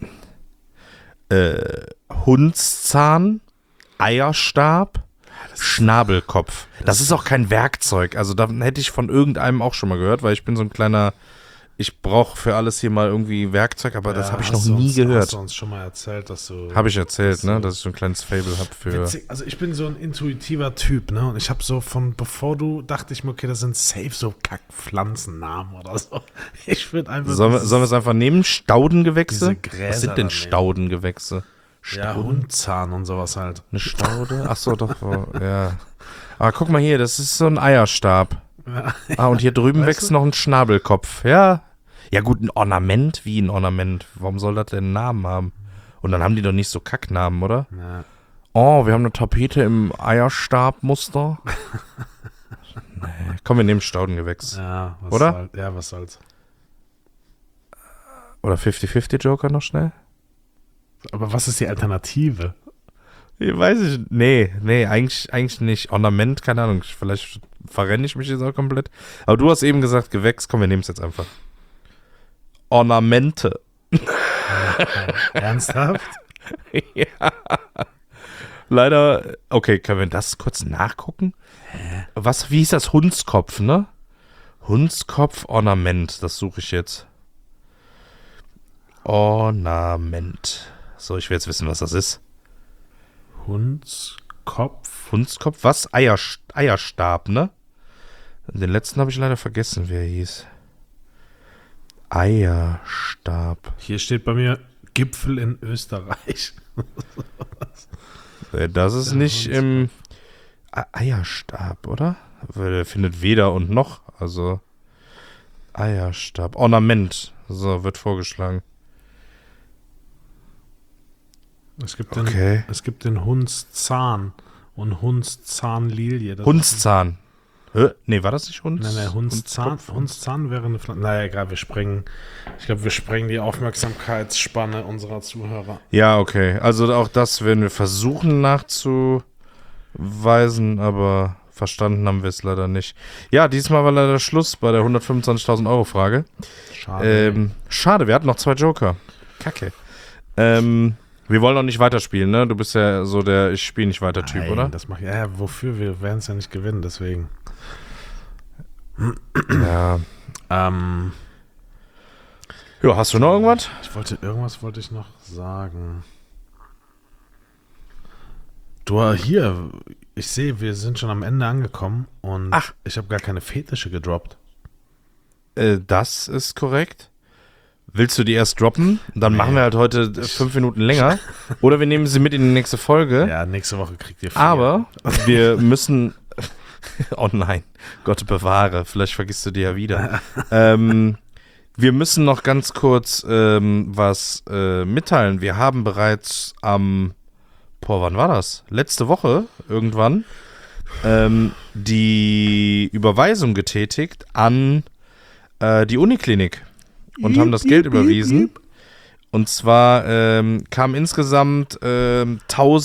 B: Äh, Hundszahn, Eierstab, Schnabelkopf. Das ist auch kein Werkzeug. Also da hätte ich von irgendeinem auch schon mal gehört, weil ich bin so ein kleiner, ich brauche für alles hier mal irgendwie Werkzeug, aber das habe ich noch nie
A: uns,
B: gehört.
A: Hast du uns schon mal erzählt, dass du...
B: Habe ich erzählt,
A: dass
B: ne,
A: du-
B: dass ich so ein kleines Fable habe für...
A: Witzig, also ich bin so ein intuitiver Typ, ne? Und ich habe so von, bevor du, dachte ich mir, okay, das sind safe so Kackpflanzennamen oder so. Ich würde einfach...
B: Sollen wir,
A: dieses-
B: sollen wir es einfach nehmen? Staudengewächse?
A: diese Gräser
B: Was sind
A: da
B: denn
A: nehmen.
B: Staudengewächse?
A: Ja,
B: Stauden?
A: Hundzahn und sowas halt.
B: Eine Staude? Ach so, doch, oh, ja. Aber guck mal hier, das ist so ein Eierstab.
A: Ja.
B: Ah, und hier drüben
A: Weißt
B: wächst
A: du?
B: noch ein Schnabelkopf. Ja. Ja gut, ein Ornament, wie ein Ornament. Warum soll das denn einen Namen haben? Und dann haben die doch nicht so Kacknamen, oder?
A: Ja.
B: Oh, wir haben eine Tapete im Eierstabmuster. Nee. Komm, wir nehmen Staudengewächs.
A: Ja, was
B: Oder?
A: Soll, ja, was soll's.
B: Oder fünfzig fünfzig Joker noch schnell?
A: Aber was ist die Alternative?
B: Ich weiß ich, nee, nee, eigentlich, eigentlich nicht. Ornament, keine Ahnung, vielleicht verrenne ich mich jetzt auch komplett. Aber du hast eben gesagt Gewächs, komm, wir nehmen es jetzt einfach. Ornamente.
A: Ernsthaft?
B: Ja. Leider, okay, können wir das kurz nachgucken? Was, wie hieß das? Hundskopf, ne? Hundskopf, Ornament, das suche ich jetzt. Ornament. So, ich will jetzt wissen, was das ist.
A: Hundskopf?
B: Hundskopf, was? Eierst- Eierstab, ne? Den letzten habe ich leider vergessen, wer er hieß. Eierstab.
A: Hier steht bei mir Gipfel in Österreich.
B: Äh, Das ist
A: Der
B: nicht
A: Hundskopf.
B: im E- Eierstab, oder? Weil der findet weder und noch, also Eierstab. Ornament, so wird vorgeschlagen.
A: Es gibt,
B: Okay.
A: den, es gibt den Hundszahn und Hundszahnlilie. Das
B: Hundszahn. Hä? Nee, war das nicht Hund?
A: Nein, nein, Hundszahn,
B: Hundskopf?
A: Hundszahn wäre eine Pflanze. Naja, egal, wir sprengen. Ich glaube, wir sprengen die Aufmerksamkeitsspanne unserer Zuhörer.
B: Ja, okay. Also auch das werden wir versuchen nachzuweisen, aber verstanden haben wir es leider nicht. Ja, diesmal war leider Schluss bei der hundertfünfundzwanzigtausend Euro Frage.
A: Schade.
B: Ähm, schade, wir hatten noch zwei Joker. Kacke. Ähm, wir wollen noch nicht weiterspielen, ne? Du bist ja so der Ich spiele nicht weiter Typ,
A: Nein,
B: oder?
A: Das mach ich. Ja, wofür? Wir werden es ja nicht gewinnen, deswegen.
B: Ja.
A: Ähm,
B: Ja, hast du noch irgendwas?
A: ich wollte, irgendwas wollte ich noch sagen. Du, hier, ich sehe, wir sind schon am Ende angekommen und
B: Ach.
A: ich habe gar keine Fetische gedroppt.
B: Äh, das ist korrekt. Willst du die erst droppen? Dann
A: Nee.
B: machen wir halt heute äh, fünf Minuten länger. Oder wir nehmen sie mit in die nächste Folge.
A: Ja, nächste Woche kriegt ihr vier.
B: Aber wir müssen. Oh nein, Gott bewahre, vielleicht vergisst du die ja wieder. ähm, wir müssen noch ganz kurz ähm, was äh, mitteilen. Wir haben bereits am, boah, wann war das? Letzte Woche irgendwann ähm, die Überweisung getätigt an äh, die Uniklinik. und haben das Geld überwiesen. Und zwar ähm, kamen insgesamt ähm,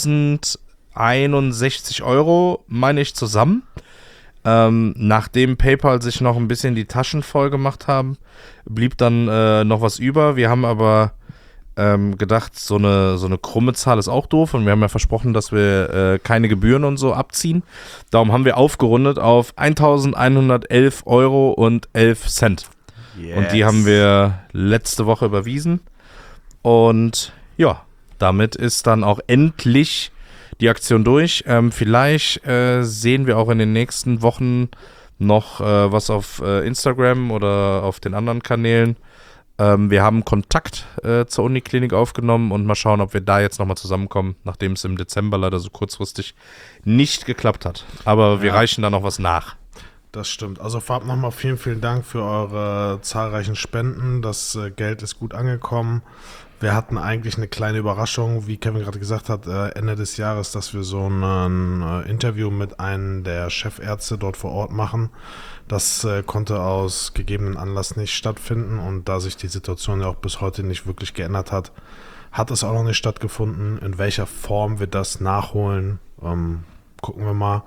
B: tausendeinundsechzig Euro, meine ich, zusammen. Ähm, nachdem PayPal sich noch ein bisschen die Taschen voll gemacht haben, blieb dann äh, noch was über. Wir haben aber ähm, gedacht, so eine, so eine krumme Zahl ist auch doof. Und wir haben ja versprochen, dass wir äh, keine Gebühren und so abziehen. Darum haben wir aufgerundet auf eintausendeinhundertelf Euro und elf Cent. Yes. Und die haben wir letzte Woche überwiesen. Und ja, damit ist dann auch endlich die Aktion durch. Ähm, vielleicht äh, sehen wir auch in den nächsten Wochen noch äh, was auf äh, Instagram oder auf den anderen Kanälen. Ähm, wir haben Kontakt äh, zur Uniklinik aufgenommen und mal schauen, ob wir da jetzt nochmal zusammenkommen, nachdem es im Dezember leider so kurzfristig nicht geklappt hat. Aber wir ja. reichen da noch was nach.
A: Das stimmt. Also vorab nochmal vielen, vielen Dank für eure zahlreichen Spenden. Das äh, Geld ist gut angekommen. Wir hatten eigentlich eine kleine Überraschung, wie Kevin gerade gesagt hat, äh, Ende des Jahres, dass wir so ein äh, Interview mit einem der Chefärzte dort vor Ort machen. Das äh, konnte aus gegebenen Anlass nicht stattfinden und da sich die Situation ja auch bis heute nicht wirklich geändert hat, hat es auch noch nicht stattgefunden. In welcher Form wir das nachholen, ähm, gucken wir mal.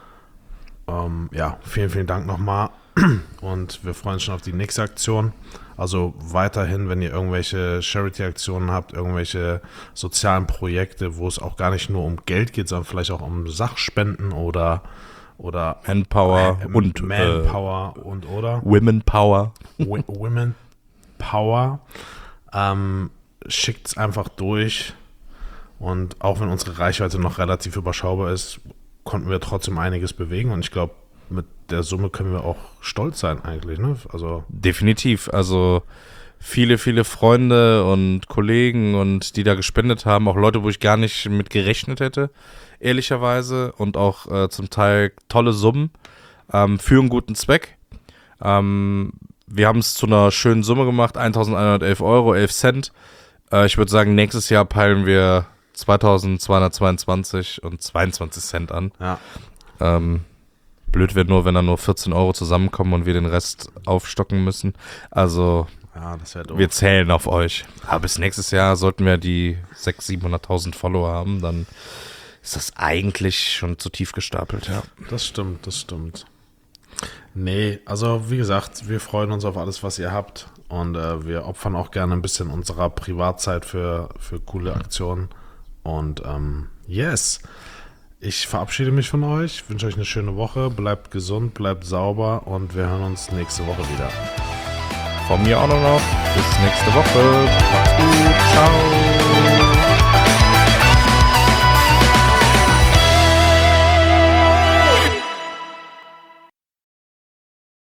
A: Ähm, ja, vielen, vielen Dank nochmal und wir freuen uns schon auf die nächste Aktion. Also weiterhin, wenn ihr irgendwelche Charity-Aktionen habt, irgendwelche sozialen Projekte, wo es auch gar nicht nur um Geld geht, sondern vielleicht auch um Sachspenden oder oder
B: Manpower äh, und
A: Manpower äh, und oder
B: Women Power.
A: Women Power. Ähm, schickt es einfach durch. Und auch wenn unsere Reichweite noch relativ überschaubar ist, konnten wir trotzdem einiges bewegen. Und ich glaube, mit der Summe können wir auch stolz sein eigentlich, ne? Also
B: definitiv. Also viele, viele Freunde und Kollegen und die da gespendet haben, auch Leute, wo ich gar nicht mit gerechnet hätte, ehrlicherweise. Und auch äh, zum Teil tolle Summen ähm, für einen guten Zweck. Ähm, wir haben es zu einer schönen Summe gemacht, eintausendeinhundertelf Euro, elf Cent. Äh, ich würde sagen, nächstes Jahr peilen wir zweitausendzweihundertzweiundzwanzig und zweiundzwanzig Cent an.
A: Ja.
B: Ähm, Blöd wird nur, wenn da nur vierzehn Euro zusammenkommen und wir den Rest aufstocken müssen. Also
A: ja, das wär doof.
B: Wir zählen auf euch. Aber bis nächstes Jahr sollten wir die sechshunderttausend, siebenhunderttausend Follower haben. Dann ist das eigentlich schon zu tief gestapelt. Ja.
A: Das stimmt, das stimmt. Nee, also wie gesagt, wir freuen uns auf alles, was ihr habt. Und äh, wir opfern auch gerne ein bisschen unserer Privatzeit für, für coole Aktionen. Und ähm, yes. Ich verabschiede mich von euch, wünsche euch eine schöne Woche, bleibt gesund, bleibt sauber und wir hören uns nächste Woche wieder.
B: Von mir auch noch, bis nächste Woche. Macht's gut, ciao.